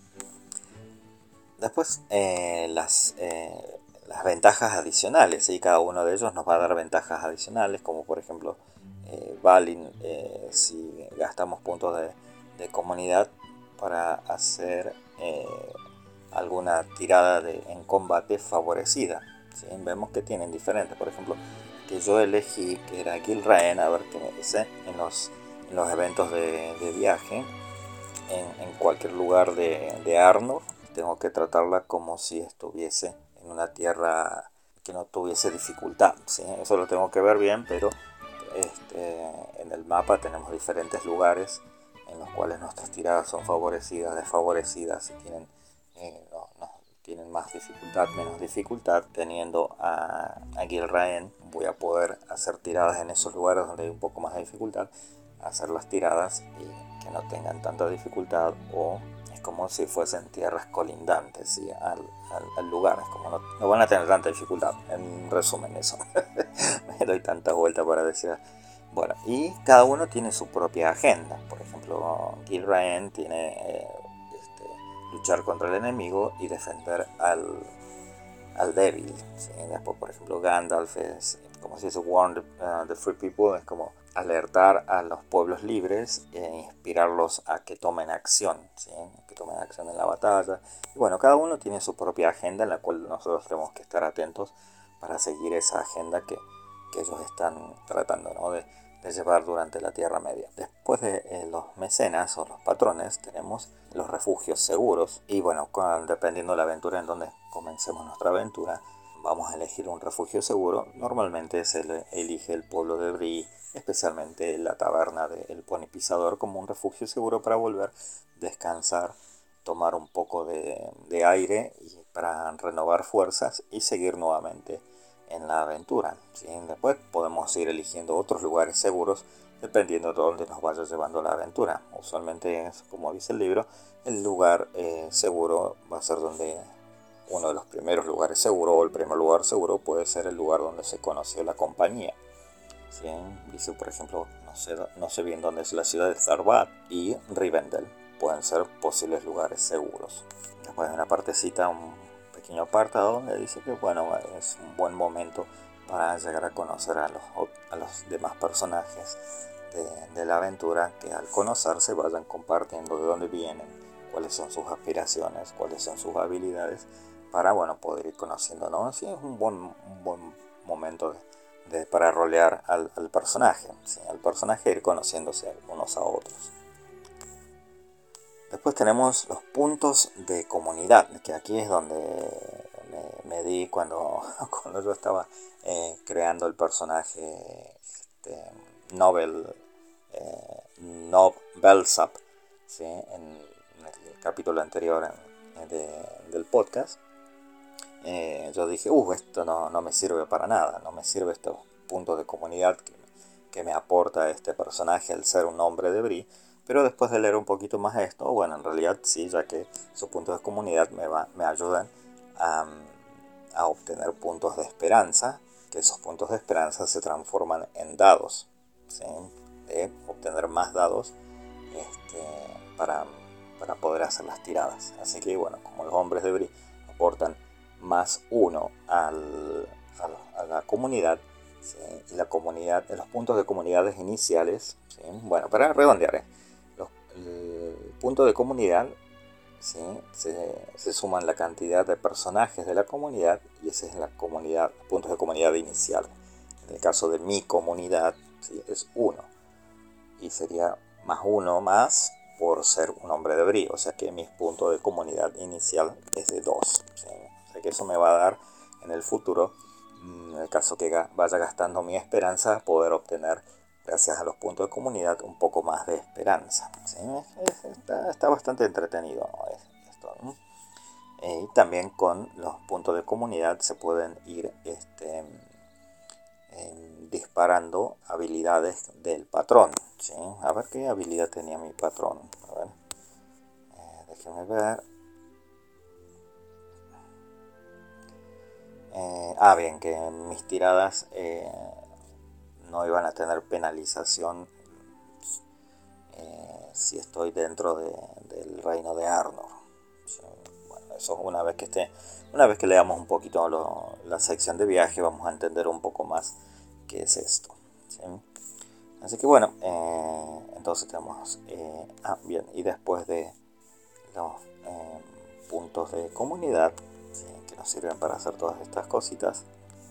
Después, eh, las, eh, las ventajas adicionales, ¿sí? Cada uno de ellos nos va a dar ventajas adicionales, como por ejemplo, eh, Balin, eh, si gastamos puntos de, de comunidad para hacer eh, alguna tirada de, en combate favorecida, ¿sí? Vemos que tienen diferentes. Por ejemplo, que yo elegí, que era Gilraen, a ver qué me dice, en los, en los eventos de, de viaje, en, en cualquier lugar de, de Arnor, tengo que tratarla como si estuviese en una tierra que no tuviese dificultad, ¿sí? Eso lo tengo que ver bien, pero este, en el mapa tenemos diferentes lugares en los cuales nuestras tiradas son favorecidas, desfavorecidas, y tienen, eh, no, no, tienen más dificultad, menos dificultad. Teniendo a, a Gilraen, voy a poder hacer tiradas en esos lugares donde hay un poco más de dificultad, hacer las tiradas y que no tengan tanta dificultad, o es como si fuesen tierras colindantes, ¿sí? al, al, al lugar, es como no, no van a tener tanta dificultad. En resumen, eso. Me doy tanta vuelta para decir. Bueno, y cada uno tiene su propia agenda. Por ejemplo, Gilraen tiene eh, este, luchar contra el enemigo y defender al, al débil, ¿sí? Después, por ejemplo, Gandalf es como si se warn the, uh, the free people, es como alertar a los pueblos libres e inspirarlos a que tomen acción, ¿sí? Que tomen acción en la batalla. Y bueno, cada uno tiene su propia agenda en la cual nosotros tenemos que estar atentos para seguir esa agenda que, que ellos están tratando, ¿no? de, de llevar durante la Tierra Media. Después de eh, los mecenas o los patrones tenemos los refugios seguros. Y bueno, con, dependiendo de la aventura en donde comencemos nuestra aventura, vamos a elegir un refugio seguro. Normalmente se le elige el pueblo de Bree, especialmente la taberna del Pony Pisador, como un refugio seguro para volver, descansar, tomar un poco de, de aire y para renovar fuerzas y seguir nuevamente en la aventura, ¿sí? Después podemos ir eligiendo otros lugares seguros dependiendo de dónde nos vaya llevando la aventura. Usualmente, es, como dice el libro, el lugar eh, seguro va a ser donde uno de los primeros lugares seguros, o el primer lugar seguro puede ser el lugar donde se conoció la compañía, ¿sí? Dice, por ejemplo, no sé, no sé bien dónde es la ciudad de Zarbat y Rivendell, pueden ser posibles lugares seguros. Después de una partecita, un pequeño apartado donde dice que bueno, es un buen momento para llegar a conocer a los, a los demás personajes de, de la aventura, que al conocerse vayan compartiendo de dónde vienen, cuáles son sus aspiraciones, cuáles son sus habilidades, para bueno, poder ir conociendo, ¿no? Así es un buen, un buen momento de, de, para rolear al, al personaje, ¿sí? Al personaje, ir conociéndose unos a otros. Después tenemos los puntos de comunidad, que aquí es donde me, me di cuando, cuando yo estaba eh, creando el personaje este, Novel, eh, Nob Belsap, ¿sí? En, capítulo anterior de, del podcast, eh, yo dije, uh, esto no, no me sirve para nada, no me sirve estos puntos de comunidad que, que me aporta este personaje al ser un hombre de Bree. Pero después de leer un poquito más esto, bueno, en realidad sí, ya que sus puntos de comunidad me, va, me ayudan a, a obtener puntos de esperanza, que esos puntos de esperanza se transforman en dados, ¿sí? De obtener más dados este, para, para poder hacer las tiradas. Así que bueno, como los hombres de Bree aportan más uno al, a, a la comunidad, ¿sí? Y la comunidad, los puntos de comunidades iniciales, ¿sí? Bueno, para redondear, ¿eh? los, el punto de comunidad, ¿sí? se, se suman la cantidad de personajes de la comunidad y esa es la comunidad, puntos de comunidad inicial. En el caso de mi comunidad, ¿sí? Es uno y sería más uno más por ser un hombre de Bree, o sea que mi punto de comunidad inicial es de dos, ¿sí? O sea que eso me va a dar en el futuro, en el caso que vaya gastando mi esperanza, poder obtener, gracias a los puntos de comunidad, un poco más de esperanza, ¿sí? Está, está bastante entretenido, ¿no? Esto, ¿no? Eh, y también con los puntos de comunidad se pueden ir este, eh, disparando habilidades del patrón, ¿sí? A ver qué habilidad tenía mi patrón. A ver, eh, déjenme ver. Eh, ah, bien, que mis tiradas eh, no iban a tener penalización eh, si estoy dentro de, del reino de Arnor. ¿Sí? Bueno, eso una vez que esté, una vez que leamos un poquito lo, la sección de viaje, vamos a entender un poco más qué es esto, ¿sí? Así que bueno, eh, entonces tenemos, eh, ah, bien, y después de los eh, puntos de comunidad, ¿sí? Que nos sirven para hacer todas estas cositas.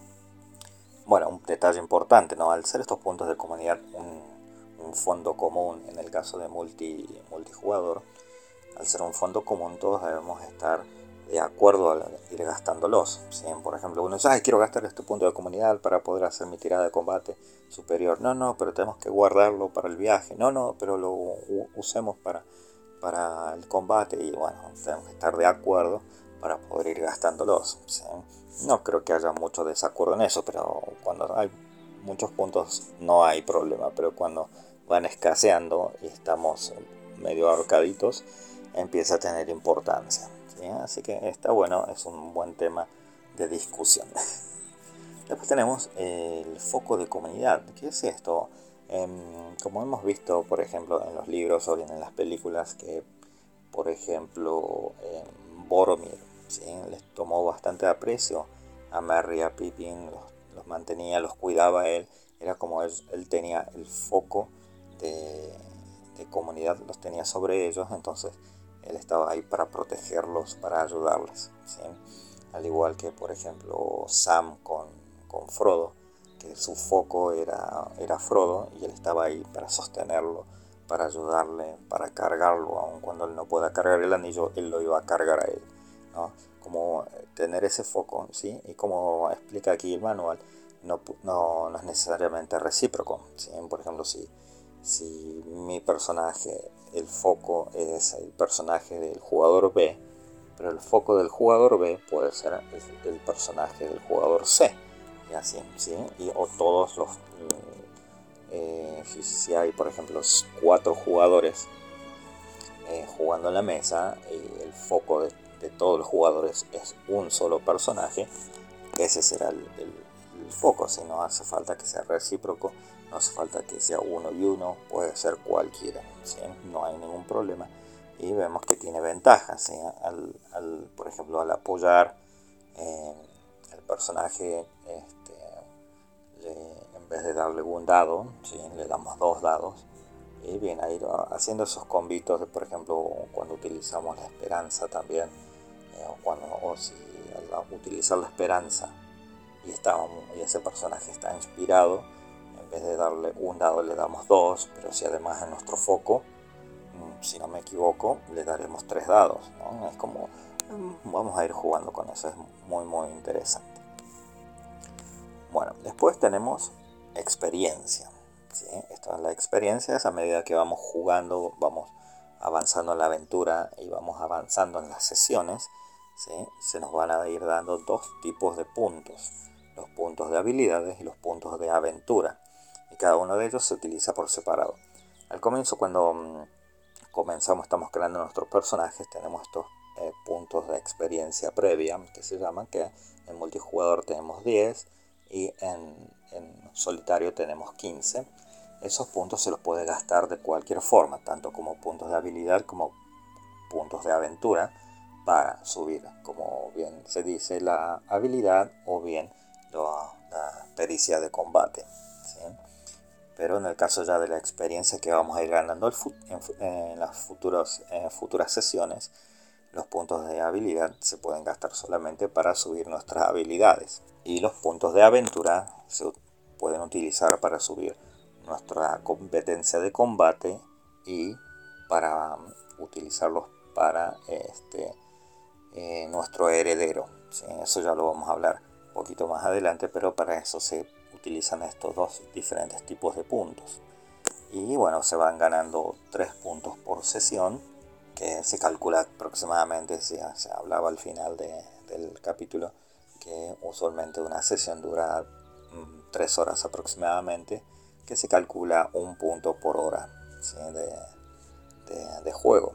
Bueno, un detalle importante, ¿no? Al ser estos puntos de comunidad un, un fondo común, en el caso de multi, multijugador, al ser un fondo común todos debemos estar de acuerdo a ir gastándolos, ¿sí? Por ejemplo, uno dice, ay, quiero gastar este punto de comunidad para poder hacer mi tirada de combate superior. No, no, pero tenemos que guardarlo para el viaje. No, no, pero lo usemos para, para el combate. Y bueno, tenemos que estar de acuerdo para poder ir gastándolos, ¿sí? No creo que haya mucho desacuerdo en eso, pero cuando hay muchos puntos no hay problema. Pero cuando van escaseando y estamos medio ahorcaditos, empieza a tener importancia, ¿sí? Así que está bueno, es un buen tema de discusión. Después tenemos el foco de comunidad. ¿Qué es esto? Eh, como hemos visto, por ejemplo, en los libros o bien en las películas, que, por ejemplo, eh, Boromir, ¿sí? Les tomó bastante aprecio a Merry y a Pippin, los, los mantenía, los cuidaba él. Era como él, él tenía el foco de, de comunidad, los tenía sobre ellos, entonces él estaba ahí para protegerlos, para ayudarles, ¿sí? Al igual que, por ejemplo, Sam con, con Frodo, que su foco era, era Frodo, y él estaba ahí para sostenerlo, para ayudarle, para cargarlo, aun cuando él no pueda cargar el anillo, él lo iba a cargar a él, ¿no? Como tener ese foco, ¿sí? Y como explica aquí el manual, no, no, no es necesariamente recíproco, ¿sí? Por ejemplo, si, si mi personaje, el foco es el personaje del jugador B, pero el foco del jugador B puede ser el, el personaje del jugador C, y así, ¿sí? Y, o todos los... Eh, si, si hay, por ejemplo, cuatro jugadores eh, jugando en la mesa y el foco de, de todos los jugadores es un solo personaje, ese será el, el, el foco. Si no hace falta que sea recíproco, no hace falta que sea uno y uno, puede ser cualquiera, ¿sí? No hay ningún problema. Y vemos que tiene ventajas, ¿sí? al, al, por ejemplo, al apoyar eh, el personaje, este, le, en vez de darle un dado, ¿sí? Le damos dos dados. Y bien, ahí haciendo esos combitos, de, por ejemplo, cuando utilizamos la esperanza también, eh, o, cuando, o si al utilizar la esperanza y, está, y ese personaje está inspirado, en vez de darle un dado le damos dos, pero si además en nuestro foco, si no me equivoco, le daremos tres dados, ¿no? Es como, vamos a ir jugando con eso, es muy muy interesante. Bueno, después tenemos experiencia, ¿sí? Esta es la experiencia, es a medida que vamos jugando, vamos avanzando en la aventura y vamos avanzando en las sesiones, ¿sí? Se nos van a ir dando dos tipos de puntos, los puntos de habilidades y los puntos de aventura, y cada uno de ellos se utiliza por separado. Al comienzo, cuando mmm, comenzamos, estamos creando nuestros personajes, tenemos estos eh, puntos de experiencia previa, que se llaman, que en multijugador tenemos diez y en, en solitario tenemos quince. Esos puntos se los puede gastar de cualquier forma, tanto como puntos de habilidad como puntos de aventura, para subir, como bien se dice, la habilidad o bien lo, la pericia de combate, ¿sí? Pero en el caso ya de la experiencia que vamos a ir ganando el en, en las futuros, en futuras sesiones, los puntos de habilidad se pueden gastar solamente para subir nuestras habilidades, y los puntos de aventura se pueden utilizar para subir nuestra competencia de combate y para utilizarlos para este, eh, nuestro heredero, ¿sí? Eso ya lo vamos a hablar un poquito más adelante, pero para eso se utilizan estos dos diferentes tipos de puntos. Y bueno, se van ganando tres puntos por sesión, que se calcula aproximadamente, si se hablaba al final de, del capítulo, que usualmente una sesión dura mmm, tres horas aproximadamente, que se calcula un punto por hora, ¿sí? de, de, de juego.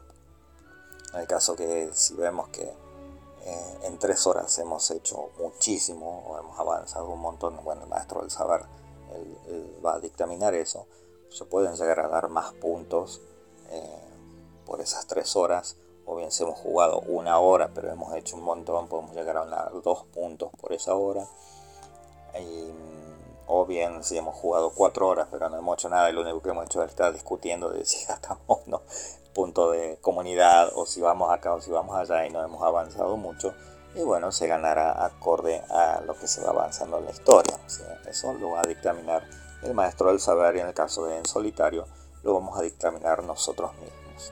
En el caso que si vemos que eh, en tres horas hemos hecho muchísimo o hemos avanzado un montón, bueno, el maestro del saber él, él va a dictaminar eso, se pueden llegar a dar más puntos eh, por esas tres horas, o bien si hemos jugado una hora pero hemos hecho un montón, podemos llegar a ganar dos puntos por esa hora. Y, o bien si hemos jugado cuatro horas pero no hemos hecho nada y lo único que hemos hecho es estar discutiendo de si gastamos no punto de comunidad o si vamos acá o si vamos allá y no hemos avanzado mucho, y bueno, se ganará acorde a lo que se va avanzando en la historia, ¿sí? Eso lo va a dictaminar el maestro del saber, y en el caso de en solitario lo vamos a dictaminar nosotros mismos.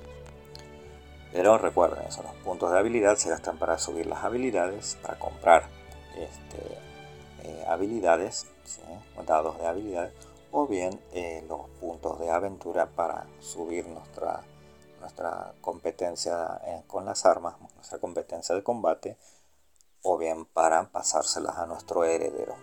Pero recuerden eso, los puntos de habilidad se gastan para subir las habilidades, para comprar este, eh, habilidades, ¿sí? Dados de habilidades, o bien eh, los puntos de aventura para subir nuestra, nuestra competencia eh, con las armas, nuestra competencia de combate, o bien para pasárselas a nuestro heredero.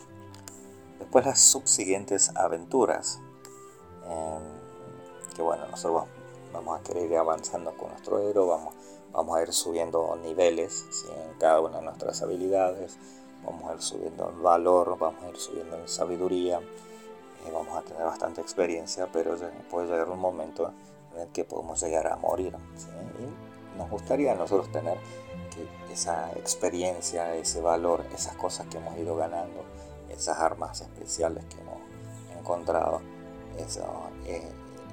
Después las subsiguientes aventuras, eh, que bueno, nosotros vamos a querer ir avanzando con nuestro héroe, vamos, vamos a ir subiendo niveles, ¿sí? En cada una de nuestras habilidades, vamos a ir subiendo en valor, vamos a ir subiendo en sabiduría, eh, vamos a tener bastante experiencia, pero puede llegar un momento en el que podemos llegar a morir, ¿sí? Y nos gustaría a nosotros tener que esa experiencia, ese valor, esas cosas que hemos ido ganando, esas armas especiales que hemos encontrado, esa eh,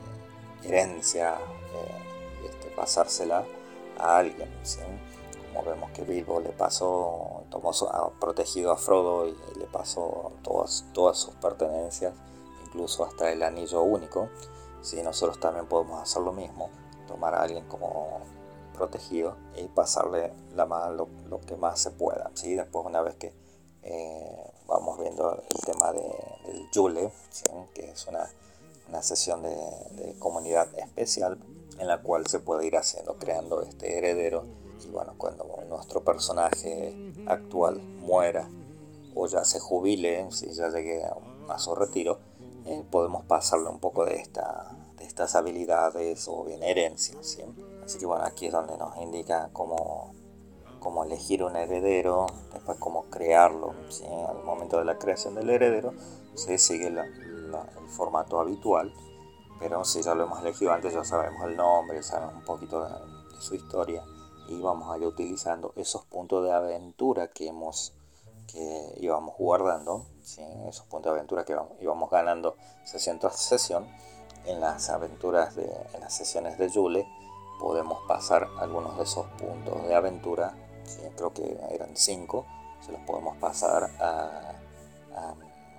herencia, eh, este, pasársela a alguien, ¿sí? Como vemos que Bilbo le pasó, tomó, ha protegido a Frodo y, y le pasó todas, todas sus pertenencias, incluso hasta el anillo único, ¿sí? Nosotros también podemos hacer lo mismo, tomar a alguien como protegido y pasarle la más, lo, lo que más se pueda, ¿sí? Después, una vez que eh, vamos viendo el tema de, del Yule, ¿sí? Que es una, una sesión de, de comunidad especial en la cual se puede ir haciendo, creando este heredero, y bueno, cuando nuestro personaje actual muera o ya se jubile, si ya llegue a, a su retiro, eh, podemos pasarle un poco de, esta, de estas habilidades o bien herencias, ¿sí? Así que bueno, aquí es donde nos indica cómo, cómo elegir un heredero, después cómo crearlo, ¿sí? Al momento de la creación del heredero se sigue la, la, el formato habitual, pero si ya lo hemos elegido antes, ya sabemos el nombre, sabemos un poquito de, de su historia, y vamos a ir utilizando esos puntos de aventura que hemos que íbamos guardando, ¿sí? Esos puntos de aventura que íbamos, íbamos ganando sesión tras sesión. En las aventuras de, en las sesiones de Yule podemos pasar algunos de esos puntos de aventura, ¿sí? Creo que eran cinco, se los podemos pasar a, a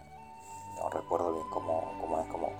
no recuerdo bien cómo, cómo es, como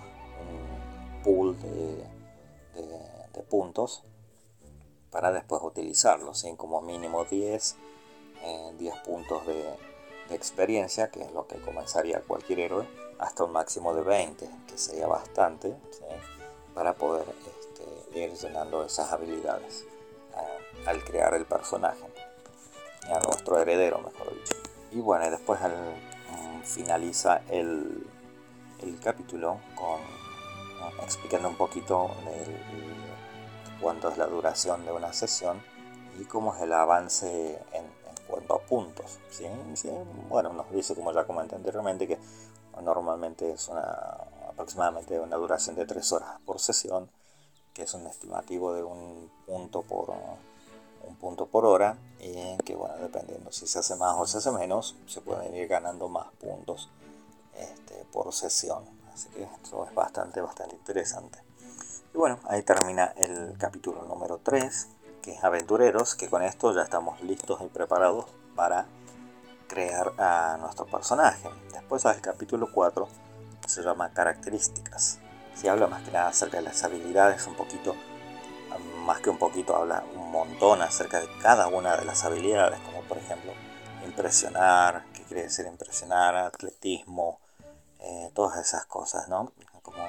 un pool de, de, de puntos para después utilizarlos, ¿sí? Como mínimo diez, eh, diez puntos de, de experiencia, que es lo que comenzaría cualquier héroe, hasta un máximo de veinte, que sería bastante, ¿sí? Para poder este, ir llenando esas habilidades uh, al crear el personaje, a nuestro heredero, mejor dicho. Y bueno, después al, um, finaliza el, el capítulo con uh, explicando un poquito el, el, cuánto es la duración de una sesión y cómo es el avance en, en cuanto a puntos, ¿sí? ¿Sí? Bueno, nos dice, como ya comenté anteriormente, que normalmente es una aproximadamente una duración de tres horas por sesión, que es un estimativo de un punto por un punto por hora, y que bueno, dependiendo si se hace más o se hace menos, se pueden ir ganando más puntos este, por sesión. Así que esto es bastante, bastante interesante. Y bueno, ahí termina el capítulo número tres, que es Aventureros, que con esto ya estamos listos y preparados para crear a nuestro personaje. Después al capítulo cuatro, se llama Características. Se habla más que nada acerca de las habilidades, un poquito, más que un poquito, habla un montón acerca de cada una de las habilidades, como por ejemplo impresionar, qué quiere decir impresionar, atletismo, eh, todas esas cosas, ¿no? Como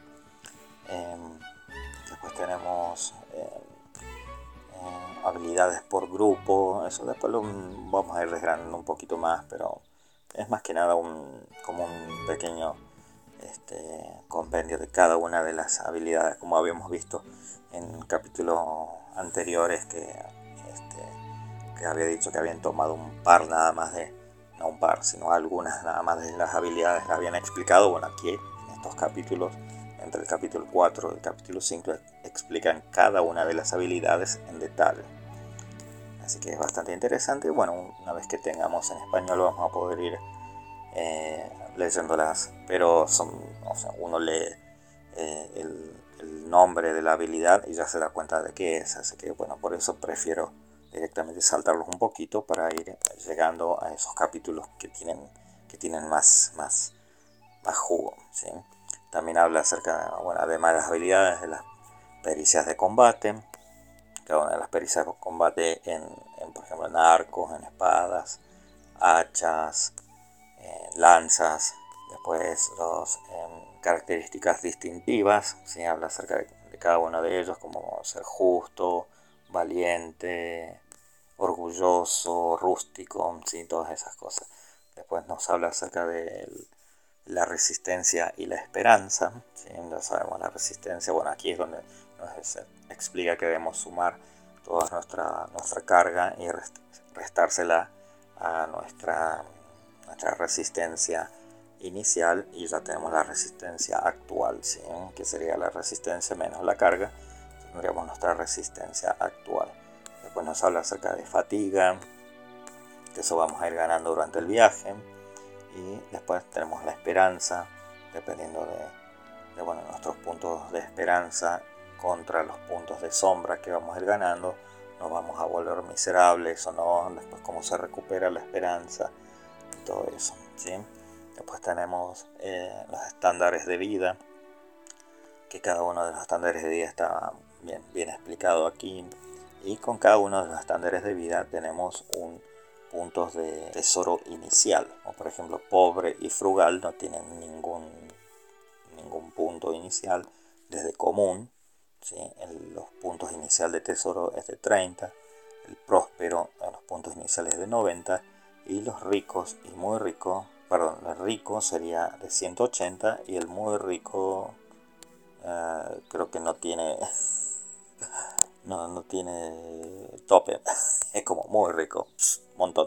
eh, después tenemos eh, eh, habilidades por grupo, eso después lo vamos a ir desgranando un poquito más, pero es más que nada un, como un pequeño este, compendio de cada una de las habilidades, como habíamos visto en capítulos anteriores, que, este, que había dicho que habían tomado un par nada más de, no un par, sino algunas nada más de las habilidades que habían explicado. Bueno, aquí en estos capítulos, entre el capítulo cuatro y el capítulo cinco, explican cada una de las habilidades en detalle. Así que es bastante interesante. Bueno, una vez que tengamos en español vamos a poder ir eh, leyéndolas, pero son, o sea, uno lee eh, el, el nombre de la habilidad y ya se da cuenta de qué es. Así que bueno, por eso prefiero directamente saltarlos un poquito para ir llegando a esos capítulos que tienen, que tienen más, más, más jugo, ¿sí? También habla acerca, bueno, además de las habilidades, de las pericias de combate. Cada una de las pericias de combate en, en por ejemplo, en arcos, en espadas, hachas, eh, lanzas. Después las eh, características distintivas, ¿sí? Habla acerca de, de cada uno de ellos, como ser justo, valiente, orgulloso, rústico, ¿sí? Todas esas cosas. Después nos habla acerca de la resistencia y la esperanza, ¿sí? Ya sabemos la resistencia, bueno, aquí es donde nos explica que debemos sumar toda nuestra, nuestra carga y rest, restársela a nuestra, nuestra resistencia inicial, y ya tenemos la resistencia actual, ¿sí? Que sería la resistencia menos la carga, tendríamos nuestra resistencia actual. Después nos habla acerca de fatiga, que eso vamos a ir ganando durante el viaje. Y después tenemos la esperanza, dependiendo de, de bueno, nuestros puntos de esperanza contra los puntos de sombra que vamos a ir ganando, nos vamos a volver miserables o no, después cómo se recupera la esperanza y todo eso, ¿sí? Después tenemos eh, los estándares de vida, que cada uno de los estándares de vida está bien, bien explicado aquí, y con cada uno de los estándares de vida tenemos un puntos de tesoro inicial, o por ejemplo pobre y frugal no tienen ningún ningún punto inicial desde común, ¿sí? El, los puntos inicial de tesoro es de treinta, el próspero los puntos iniciales de noventa, y los ricos y muy ricos, perdón, el rico sería de ciento ochenta, y el muy rico uh, creo que no tiene no, no tiene tope, es como muy rico, montón.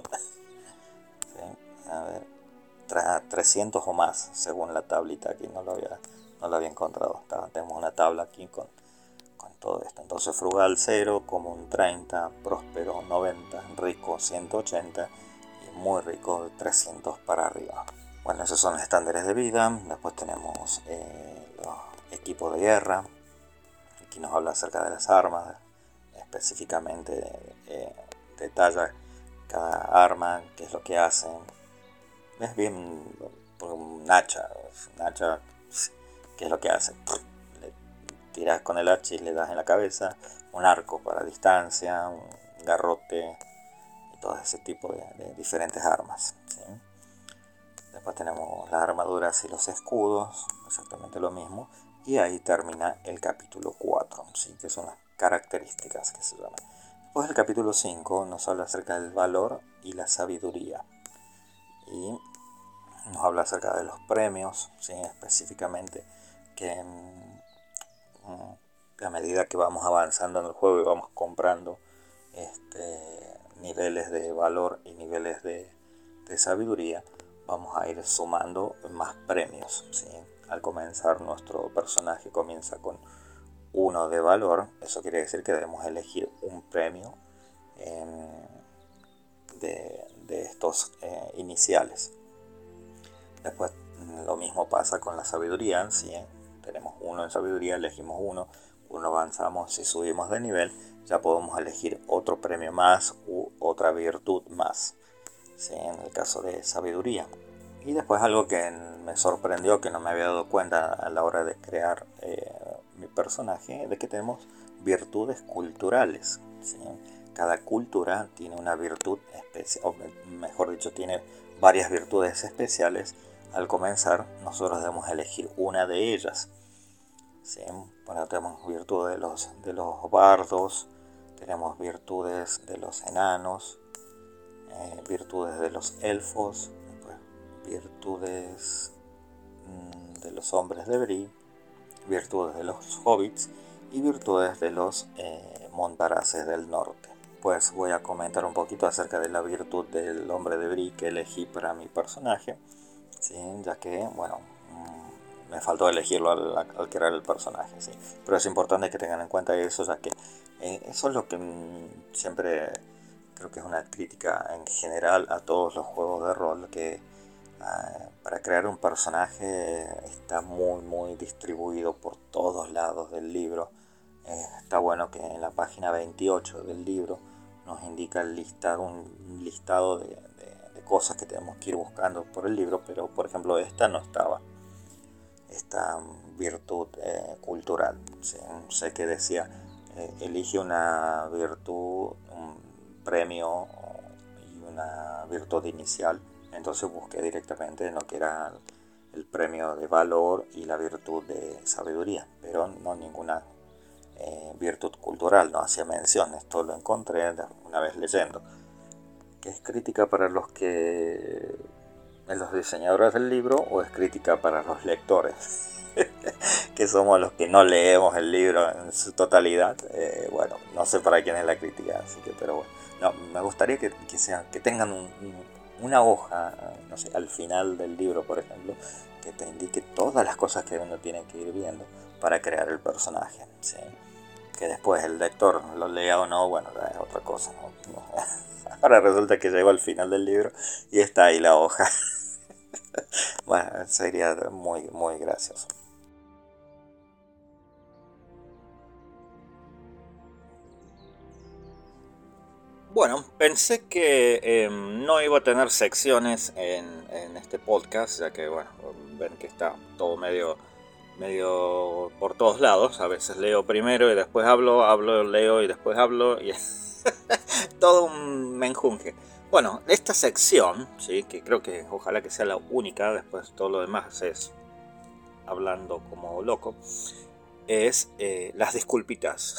¿Sí? A ver, trescientos o más, según la tablita aquí, no lo había, no lo había encontrado. Tenemos una tabla aquí con, con todo esto. Entonces, frugal cero, común treinta, próspero noventa, rico ciento ochenta y muy rico trescientos para arriba. Bueno, esos son los estándares de vida. Después tenemos eh, los equipos de guerra. Aquí nos habla acerca de las armas, específicamente eh, detalla cada arma, qué es lo que hacen. Es bien un hacha, un hacha, qué es lo que hace. Le tiras con el hacha y le das en la cabeza. Un arco para distancia, un garrote y todo ese tipo de, de diferentes armas, ¿sí? Después tenemos las armaduras y los escudos, exactamente lo mismo. y ahí termina el capítulo cuatro, ¿sí? Que son las características que se llaman. Después el capítulo cinco nos habla acerca del valor y la sabiduría, y nos habla acerca de los premios, ¿sí? Específicamente que mm, a medida que vamos avanzando en el juego y vamos comprando este, niveles de valor y niveles de, de sabiduría, vamos a ir sumando más premios, ¿sí? Al comenzar, nuestro personaje comienza con uno de valor. Eso quiere decir que debemos elegir un premio eh, de, de estos eh, iniciales. Después lo mismo pasa con la sabiduría, ¿sí? Tenemos uno en sabiduría, elegimos uno, uno avanzamos y subimos de nivel, ya podemos elegir otro premio más u otra virtud más, ¿sí? En el caso de sabiduría. Y después algo que me sorprendió, que no me había dado cuenta a la hora de crear eh, mi personaje, de que tenemos virtudes culturales, ¿sí? Cada cultura tiene una virtud especial, o mejor dicho, tiene varias virtudes especiales. Al comenzar, nosotros debemos elegir una de ellas, ¿sí? Bueno, tenemos virtudes de los, de los bardos, tenemos virtudes de los enanos, eh, virtudes de los elfos, virtudes de los hombres de Bree, virtudes de los hobbits y virtudes de los eh, montaraces del norte. Pues voy a comentar un poquito acerca de la virtud del hombre de Bree que elegí para mi personaje, ¿sí? Ya que, bueno, mmm, me faltó elegirlo al, al crear el personaje, ¿sí? Pero es importante que tengan en cuenta eso, ya que eh, eso es lo que mmm, siempre creo que es una crítica en general a todos los juegos de rol, que Uh, para crear un personaje está muy muy distribuido por todos lados del libro. Eh, está bueno que en la página veintiocho del libro nos indica el listado, un listado de, de, de cosas que tenemos que ir buscando por el libro, pero por ejemplo esta no estaba, esta virtud eh, cultural, ¿sí? Sé que decía eh, elige una virtud, un premio y una virtud inicial. Entonces busqué directamente lo que era el premio de valor y la virtud de sabiduría, pero no ninguna eh, virtud cultural, no hacía mención. Esto lo encontré una vez leyendo. ¿Que es crítica para los que los diseñadores del libro o es crítica para los lectores? Que somos los que no leemos el libro en su totalidad. Eh, bueno, no sé para quién es la crítica, así que, pero bueno, no, me gustaría que, que, sean, que tengan un, un una hoja, no sé, al final del libro, por ejemplo, que te indique todas las cosas que uno tiene que ir viendo para crear el personaje, ¿sí? Que después el lector lo lea o no, bueno, es otra cosa, ¿no? Ahora resulta que llegó al final del libro y está ahí la hoja. Bueno, sería muy, muy gracioso. Bueno, pensé que eh, no iba a tener secciones en, en este podcast, ya que, bueno, ven que está todo medio, medio por todos lados. A veces leo primero y después hablo, hablo, leo y después hablo, y todo un menjunje. Bueno, esta sección, sí, que creo que ojalá que sea la única, después todo lo demás es hablando como loco, es eh, las disculpitas.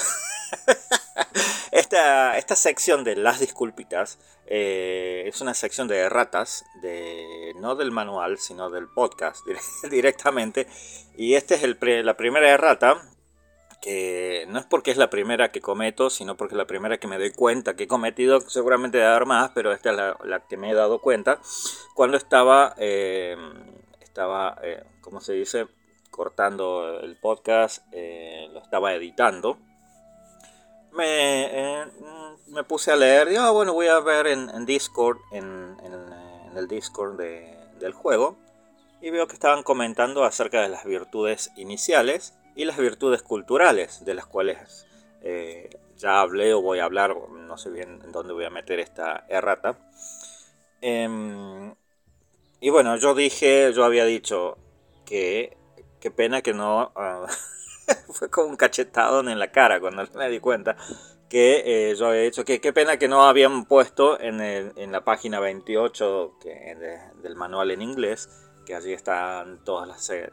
Esta, esta sección de las disculpitas eh, es una sección de erratas, de, no del manual, sino del podcast directamente. Y esta es el pre, la primera errata, que no es porque es la primera que cometo, sino porque es la primera que me doy cuenta que he cometido. Seguramente debe haber más, pero esta es la, la que me he dado cuenta cuando estaba, eh, estaba eh, ¿cómo se dice? cortando el podcast, eh, lo estaba editando. Me, eh, me puse a leer, y oh, bueno, voy a ver en, en Discord, en, en, en el Discord de, del juego, y veo que estaban comentando acerca de las virtudes iniciales y las virtudes culturales, de las cuales eh, ya hablé o voy a hablar, no sé bien en dónde voy a meter esta errata. Eh, y bueno, yo dije, yo había dicho que qué pena que no... Uh, fue como un cachetado en la cara cuando me di cuenta que eh, yo había dicho que qué pena que no habían puesto en, el, en la página veintiocho que, de, del manual en inglés, que allí están todas las eh,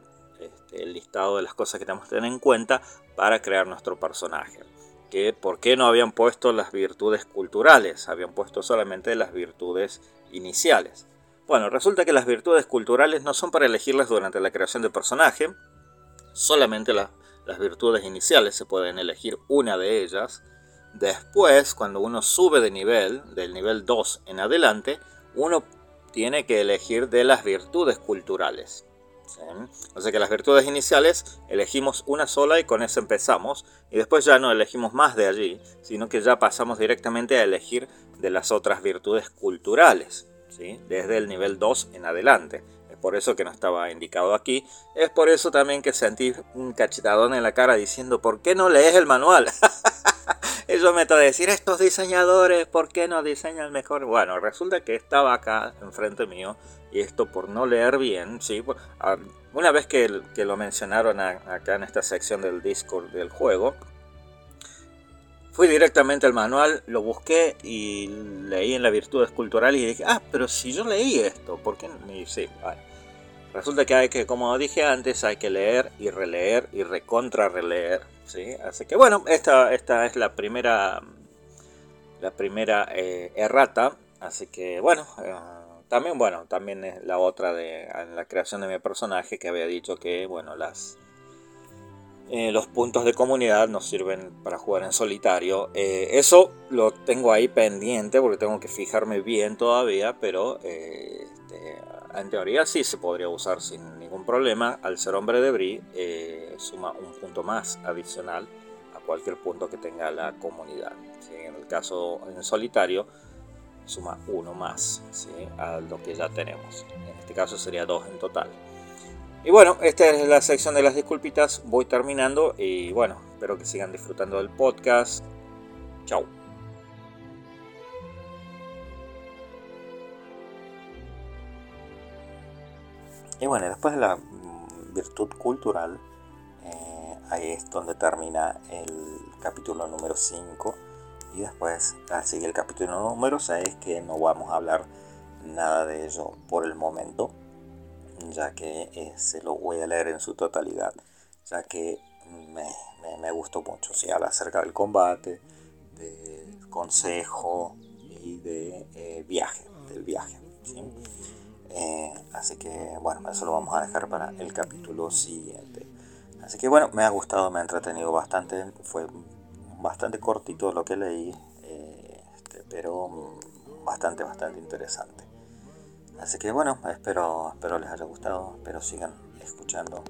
este, el listado de las cosas que tenemos que tener en cuenta para crear nuestro personaje. Que, ¿por qué no habían puesto las virtudes culturales? Habían puesto solamente las virtudes iniciales. Bueno, resulta que las virtudes culturales no son para elegirlas durante la creación del personaje. Solamente la, las virtudes iniciales se pueden elegir una de ellas. Después, cuando uno sube de nivel, del nivel dos en adelante, uno tiene que elegir de las virtudes culturales. ¿Sí? O sea que las virtudes iniciales elegimos una sola y con esa empezamos. Y después ya no elegimos más de allí, sino que ya pasamos directamente a elegir de las otras virtudes culturales, ¿sí? Desde el nivel dos en adelante. Es por eso que no estaba indicado aquí. Es por eso también que sentí un cachetadón en la cara diciendo: ¿por qué no lees el manual? Eso me está a decir, estos diseñadores, ¿por qué no diseñan mejor? Bueno, resulta que estaba acá enfrente mío, y esto por no leer bien, ¿sí? Una vez que, que lo mencionaron a, acá en esta sección del Discord del juego, fui directamente al manual, lo busqué y leí en las virtudes culturales y dije, ah, pero si yo leí esto, ¿por qué no? Y sí, vale. Resulta que hay que, como dije antes, hay que leer y releer y recontra releer, ¿sí? Así que bueno, esta, esta es la primera, la primera eh, errata. Así que bueno, eh, también bueno, también es la otra de en la creación de mi personaje, que había dicho que bueno, las eh, los puntos de comunidad nos sirven para jugar en solitario. Eh, eso lo tengo ahí pendiente porque tengo que fijarme bien todavía, pero eh, este, en teoría sí se podría usar sin ningún problema. Al ser hombre de Bree, eh, suma un punto más adicional a cualquier punto que tenga la comunidad, ¿sí? En el caso en solitario, suma uno más, ¿sí? A lo que ya tenemos. En este caso sería dos en total. Y bueno, esta es la sección de las disculpitas. Voy terminando y bueno, espero que sigan disfrutando del podcast. Chau. Y bueno, después de la virtud cultural, eh, ahí es donde termina el capítulo número cinco. Y después sigue el capítulo número seis, que no vamos a hablar nada de ello por el momento, ya que eh, se lo voy a leer en su totalidad, ya que me, me, me gustó mucho. Se habla acerca del combate, del consejo y de eh, viaje, del viaje, ¿sí? Eh, así que bueno, eso lo vamos a dejar para el capítulo siguiente. Así que bueno, me ha gustado, me ha entretenido bastante. Fue bastante cortito lo que leí, eh, este, pero bastante, bastante interesante. Así que bueno, espero, espero les haya gustado, espero sigan escuchando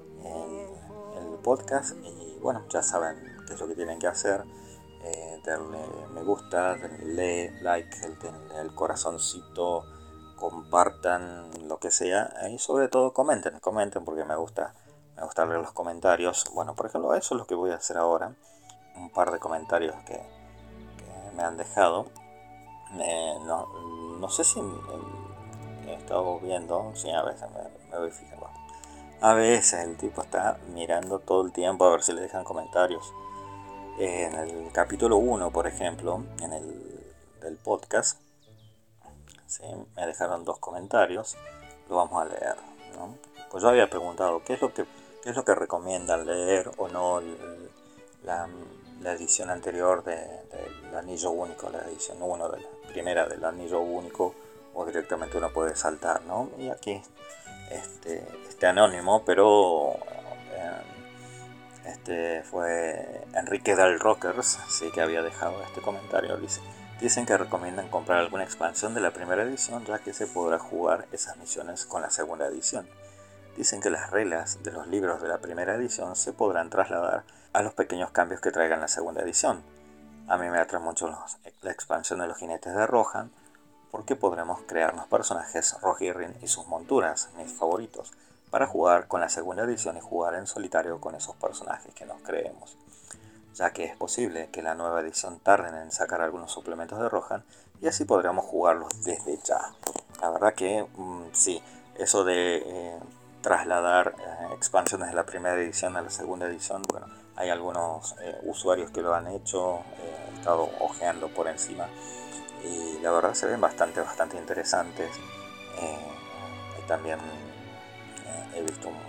el, el podcast. Y bueno, ya saben qué es lo que tienen que hacer. Eh, darle me gusta, denle like, denle el corazoncito, compartan lo que sea, y sobre todo comenten, comenten porque me gusta, me gusta leer los comentarios. Bueno, por ejemplo, eso es lo que voy a hacer ahora. Un par de comentarios que, que me han dejado. Eh, no, no sé si en, en, he estado viendo, sí, a veces me, me voy fijando. A veces el tipo está mirando todo el tiempo a ver si le dejan comentarios. Eh, en el capítulo uno, por ejemplo, en el del podcast, ¿sí? Me dejaron dos comentarios, lo vamos a leer, ¿no? Pues yo había preguntado qué es lo que, qué es lo que recomiendan leer o no el, la, la edición anterior de, del Anillo Único, la edición uno, de la primera del Anillo Único, o directamente uno puede saltar, ¿no? Y aquí este, este anónimo, pero eh, este fue Enrique Del Rockers, sí, que había dejado este comentario. Dice: dicen que recomiendan comprar alguna expansión de la primera edición, ya que se podrá jugar esas misiones con la segunda edición. Dicen que las reglas de los libros de la primera edición se podrán trasladar a los pequeños cambios que traigan la segunda edición. A mí me atrae mucho los, la expansión de los jinetes de Rohan, porque podremos crearnos personajes Rohirrim y sus monturas, mis favoritos, para jugar con la segunda edición y jugar en solitario con esos personajes que nos creemos, ya que es posible que la nueva edición tarden en sacar algunos suplementos de Rohan, y así podremos jugarlos desde ya. La verdad que mmm, sí, eso de eh, trasladar eh, expansiones de la primera edición a la segunda edición, bueno, hay algunos eh, usuarios que lo han hecho, eh, he estado ojeando por encima y la verdad se ven bastante, bastante interesantes. Eh, y también eh, he visto un, un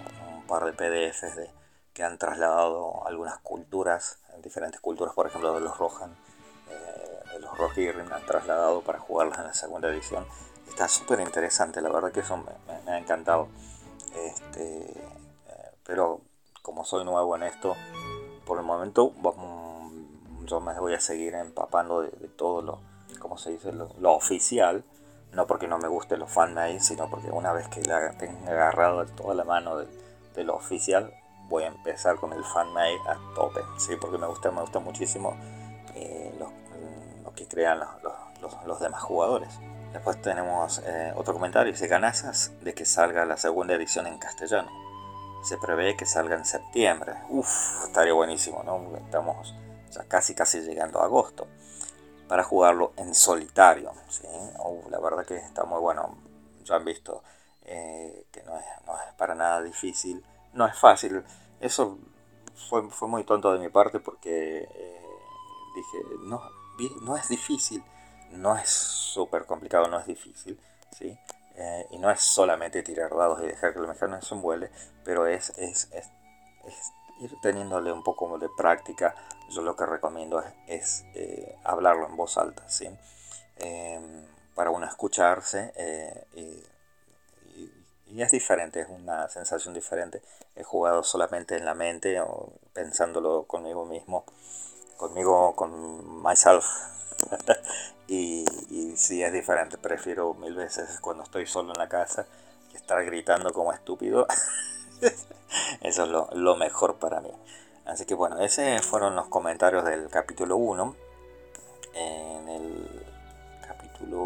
un par de P D Fs de, que han trasladado algunas culturas, diferentes culturas, por ejemplo de los Rohan, eh, de los Rohirrim, han trasladado para jugarlas en la segunda edición. Está súper interesante, la verdad que eso me, me, me ha encantado. Este, eh, pero como soy nuevo en esto, por el momento vamos, yo me voy a seguir empapando de, de todo lo, ¿cómo se dice? Lo, lo oficial. No porque no me guste los fanmade, sino porque una vez que la tenga agarrado toda la mano de, de lo oficial, voy a empezar con el fanmade a tope, ¿sí? Porque me gusta, me gusta muchísimo eh, lo, lo que crean los, los, los, los demás jugadores. Después tenemos eh, otro comentario, dice: ganazas de que salga la segunda edición en castellano. Se prevé que salga en septiembre. Uff, estaría buenísimo, ¿no? Estamos ya casi casi llegando a agosto. Para jugarlo en solitario, ¿sí? Uh, la verdad que está muy bueno. Ya han visto eh, que no es, no es para nada difícil, no es fácil. Eso fue, fue muy tonto de mi parte porque eh, dije, no, no es difícil, no es súper complicado, no es difícil, ¿sí? Eh, y no es solamente tirar dados y dejar que el mecánico se envuelve, pero es, es, es, es ir teniéndole un poco de práctica. Yo lo que recomiendo es, es eh, hablarlo en voz alta, ¿sí? Eh, para uno escucharse eh, y, y, y es diferente, es una sensación diferente. He jugado solamente en la mente o pensándolo conmigo mismo, conmigo, con myself. y, y sí, es diferente. Prefiero mil veces cuando estoy solo en la casa que estar gritando como estúpido. Eso es lo, lo mejor para mí. Así que bueno, esos fueron los comentarios del capítulo uno. En el capítulo...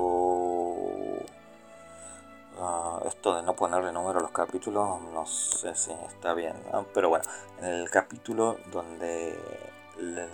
Uh, esto de no ponerle número a los capítulos, no sé si está bien, ¿no? Pero bueno, en el capítulo donde le,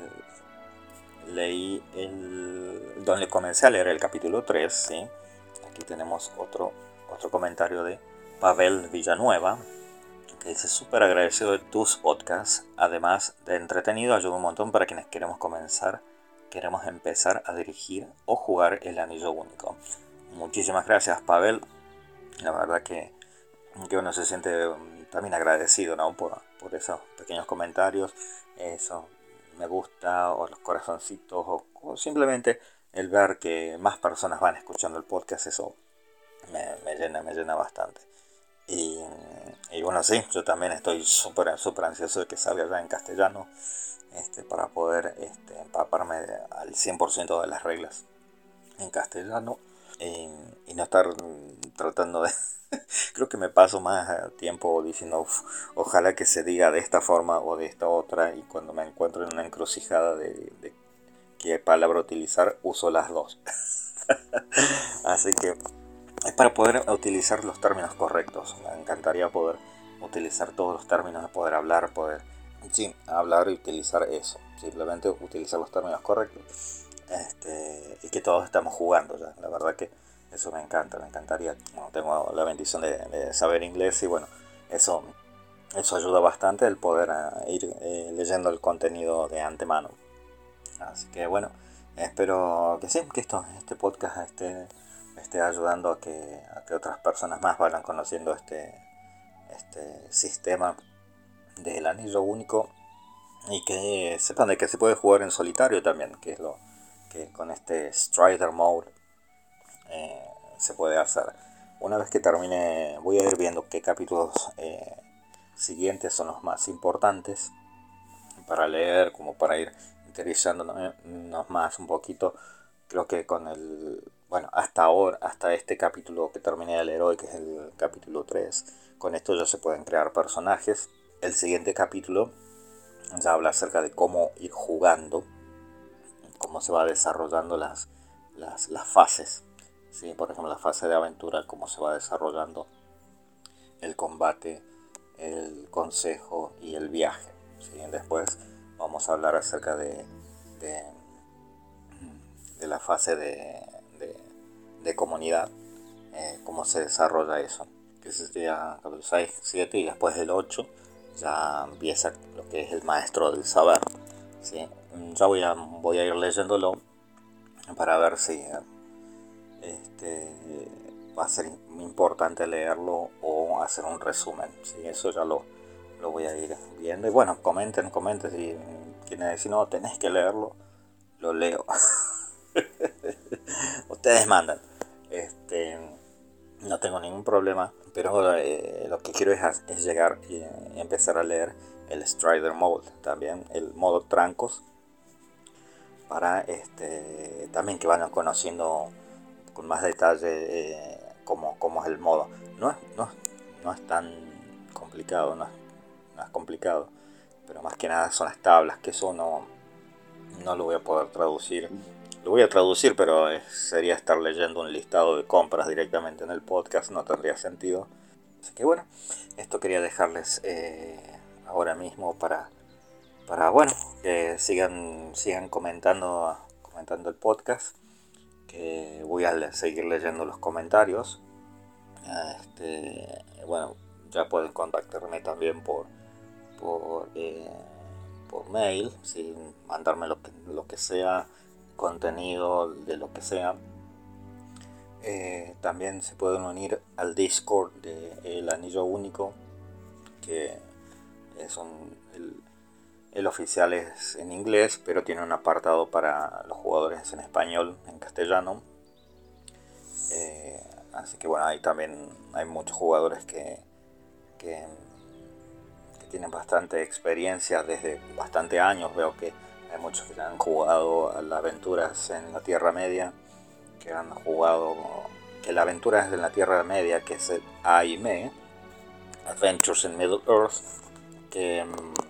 leí el... donde comencé a leer el capítulo tres, ¿sí? Aquí tenemos otro, otro comentario de Pavel Villanueva, que dice: súper agradecido de tus podcasts, además de entretenido, ayuda un montón para quienes queremos comenzar, queremos empezar a dirigir o jugar el anillo único. Muchísimas gracias, Pavel. La verdad que, que uno se siente también agradecido, ¿no? por, por esos pequeños comentarios, eso me gusta, o los corazoncitos, o, o simplemente el ver que más personas van escuchando el podcast, eso me, me llena, me llena bastante. Y, y bueno, sí, yo también estoy súper súper ansioso de que salga ya en castellano, este, para poder este, empaparme al cien por ciento de las reglas en castellano y, y no estar tratando de... Creo que me paso más tiempo diciendo, uf, ojalá que se diga de esta forma o de esta otra, y cuando me encuentro en una encrucijada de, de qué palabra utilizar, uso las dos. Así que es para poder utilizar los términos correctos. Me encantaría poder utilizar todos los términos, poder hablar, poder sí, hablar y utilizar eso. Simplemente utilizar los términos correctos. Este, y que todos estamos jugando ya. La verdad que eso me encanta, me encantaría. Bueno, tengo la bendición de, de saber inglés y bueno, eso, eso ayuda bastante el poder uh, ir eh, leyendo el contenido de antemano. Así que bueno, espero que sí, que esto, este podcast esté... esté ayudando a que, a que otras personas más vayan conociendo este, este sistema del anillo único, y que sepan de que se puede jugar en solitario también, que es lo que con este Strider Mode eh, se puede hacer. Una vez que termine, voy a ir viendo qué capítulos eh, siguientes son los más importantes para leer, como para ir interesándonos más un poquito. Creo que con el... Bueno, hasta ahora, hasta este capítulo que terminé de leer hoy, que es el capítulo tres, con esto ya se pueden crear personajes. El siguiente capítulo ya habla acerca de cómo ir jugando, cómo se va desarrollando las, las, las fases, ¿sí? Por ejemplo, la fase de aventura, cómo se va desarrollando el combate, el consejo y el viaje, ¿sí? Después vamos a hablar acerca de, de, de la fase de... De, de comunidad, eh, cómo se desarrolla eso, que sería el seis, siete, y después el ocho ya empieza lo que es el maestro del saber, ¿sí? Ya voy a, voy a ir leyéndolo para ver si este, va a ser importante leerlo o hacer un resumen, ¿sí? Eso ya lo, lo voy a ir viendo. Y bueno, comenten, comenten. Si quieren decir, no, tenés que leerlo, lo leo. Ustedes mandan. Este, no tengo ningún problema. Pero eh, lo que quiero es, es llegar y empezar a leer el Strider Mode. También el modo trancos. Para este, también que vayan conociendo con más detalle eh, cómo, cómo es el modo. No es, no, no es tan complicado, no es, no es complicado, pero más que nada son las tablas, que eso no, no lo voy a poder traducir. Lo voy a traducir, pero es, sería estar leyendo un listado de compras directamente en el podcast, no tendría sentido. Así que bueno, esto quería dejarles eh, ahora mismo para, para bueno, que sigan, sigan comentando, comentando el podcast. Que voy a seguir leyendo los comentarios. Este, bueno, ya pueden contactarme también por por, eh, por mail, ¿sí? Mandarme lo que, lo que sea, contenido de lo que sea. Eh, también se pueden unir al Discord de El Anillo Único, que es un, el, el oficial es en inglés, pero tiene un apartado para los jugadores en español, en castellano. Eh, así que bueno, ahí también hay muchos jugadores que, que, que tienen bastante experiencia desde bastante años. Veo que hay muchos que han jugado a las aventuras en la Tierra Media, que han jugado que la aventura es en la Tierra Media, que es el A I M E, Adventures in Middle Earth, que,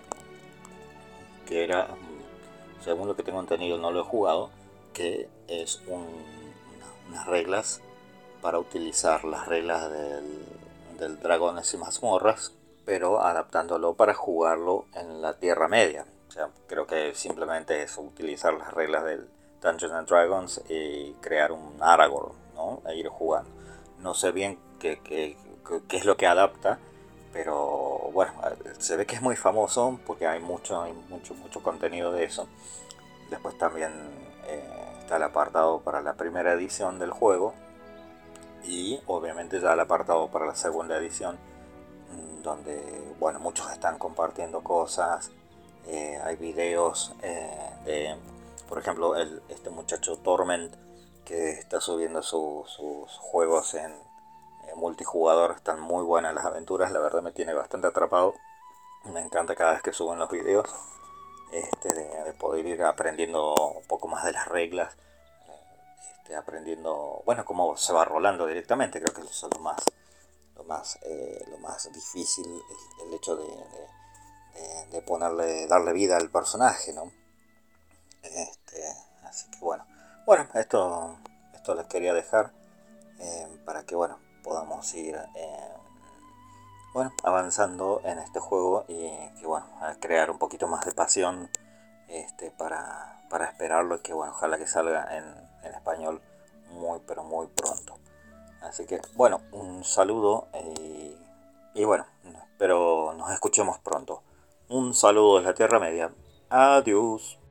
que era, según lo que tengo entendido, no lo he jugado, que es un, unas reglas para utilizar las reglas del, del Dragones y Mazmorras, pero adaptándolo para jugarlo en la Tierra Media. O sea, creo que simplemente es utilizar las reglas del Dungeons and Dragons y crear un Aragorn, ¿no? E ir jugando. No sé bien qué, qué, qué es lo que adapta, pero bueno, se ve que es muy famoso porque hay mucho, hay mucho, mucho contenido de eso. Después también eh, está el apartado para la primera edición del juego y obviamente ya el apartado para la segunda edición, donde bueno, muchos están compartiendo cosas. Eh, hay videos eh, de, por ejemplo, el, este muchacho Torment, que está subiendo su, sus juegos en, en multijugador. Están muy buenas las aventuras, la verdad me tiene bastante atrapado. Me encanta cada vez que suben los videos, este, de, de poder ir aprendiendo un poco más de las reglas, este, aprendiendo, bueno, cómo se va rolando directamente. Creo que eso es lo más, lo más, eh, lo más difícil, el, el hecho de, de De, de ponerle, darle vida al personaje, ¿no? Este, así que bueno, bueno, esto, esto les quería dejar eh, para que bueno, podamos ir eh, bueno, avanzando en este juego y que bueno, a crear un poquito más de pasión este, para, para esperarlo y que bueno, ojalá que salga en, en español muy pero muy pronto. Así que bueno, un saludo y, y bueno, espero nos escuchemos pronto. Un saludo desde la Tierra Media. Adiós.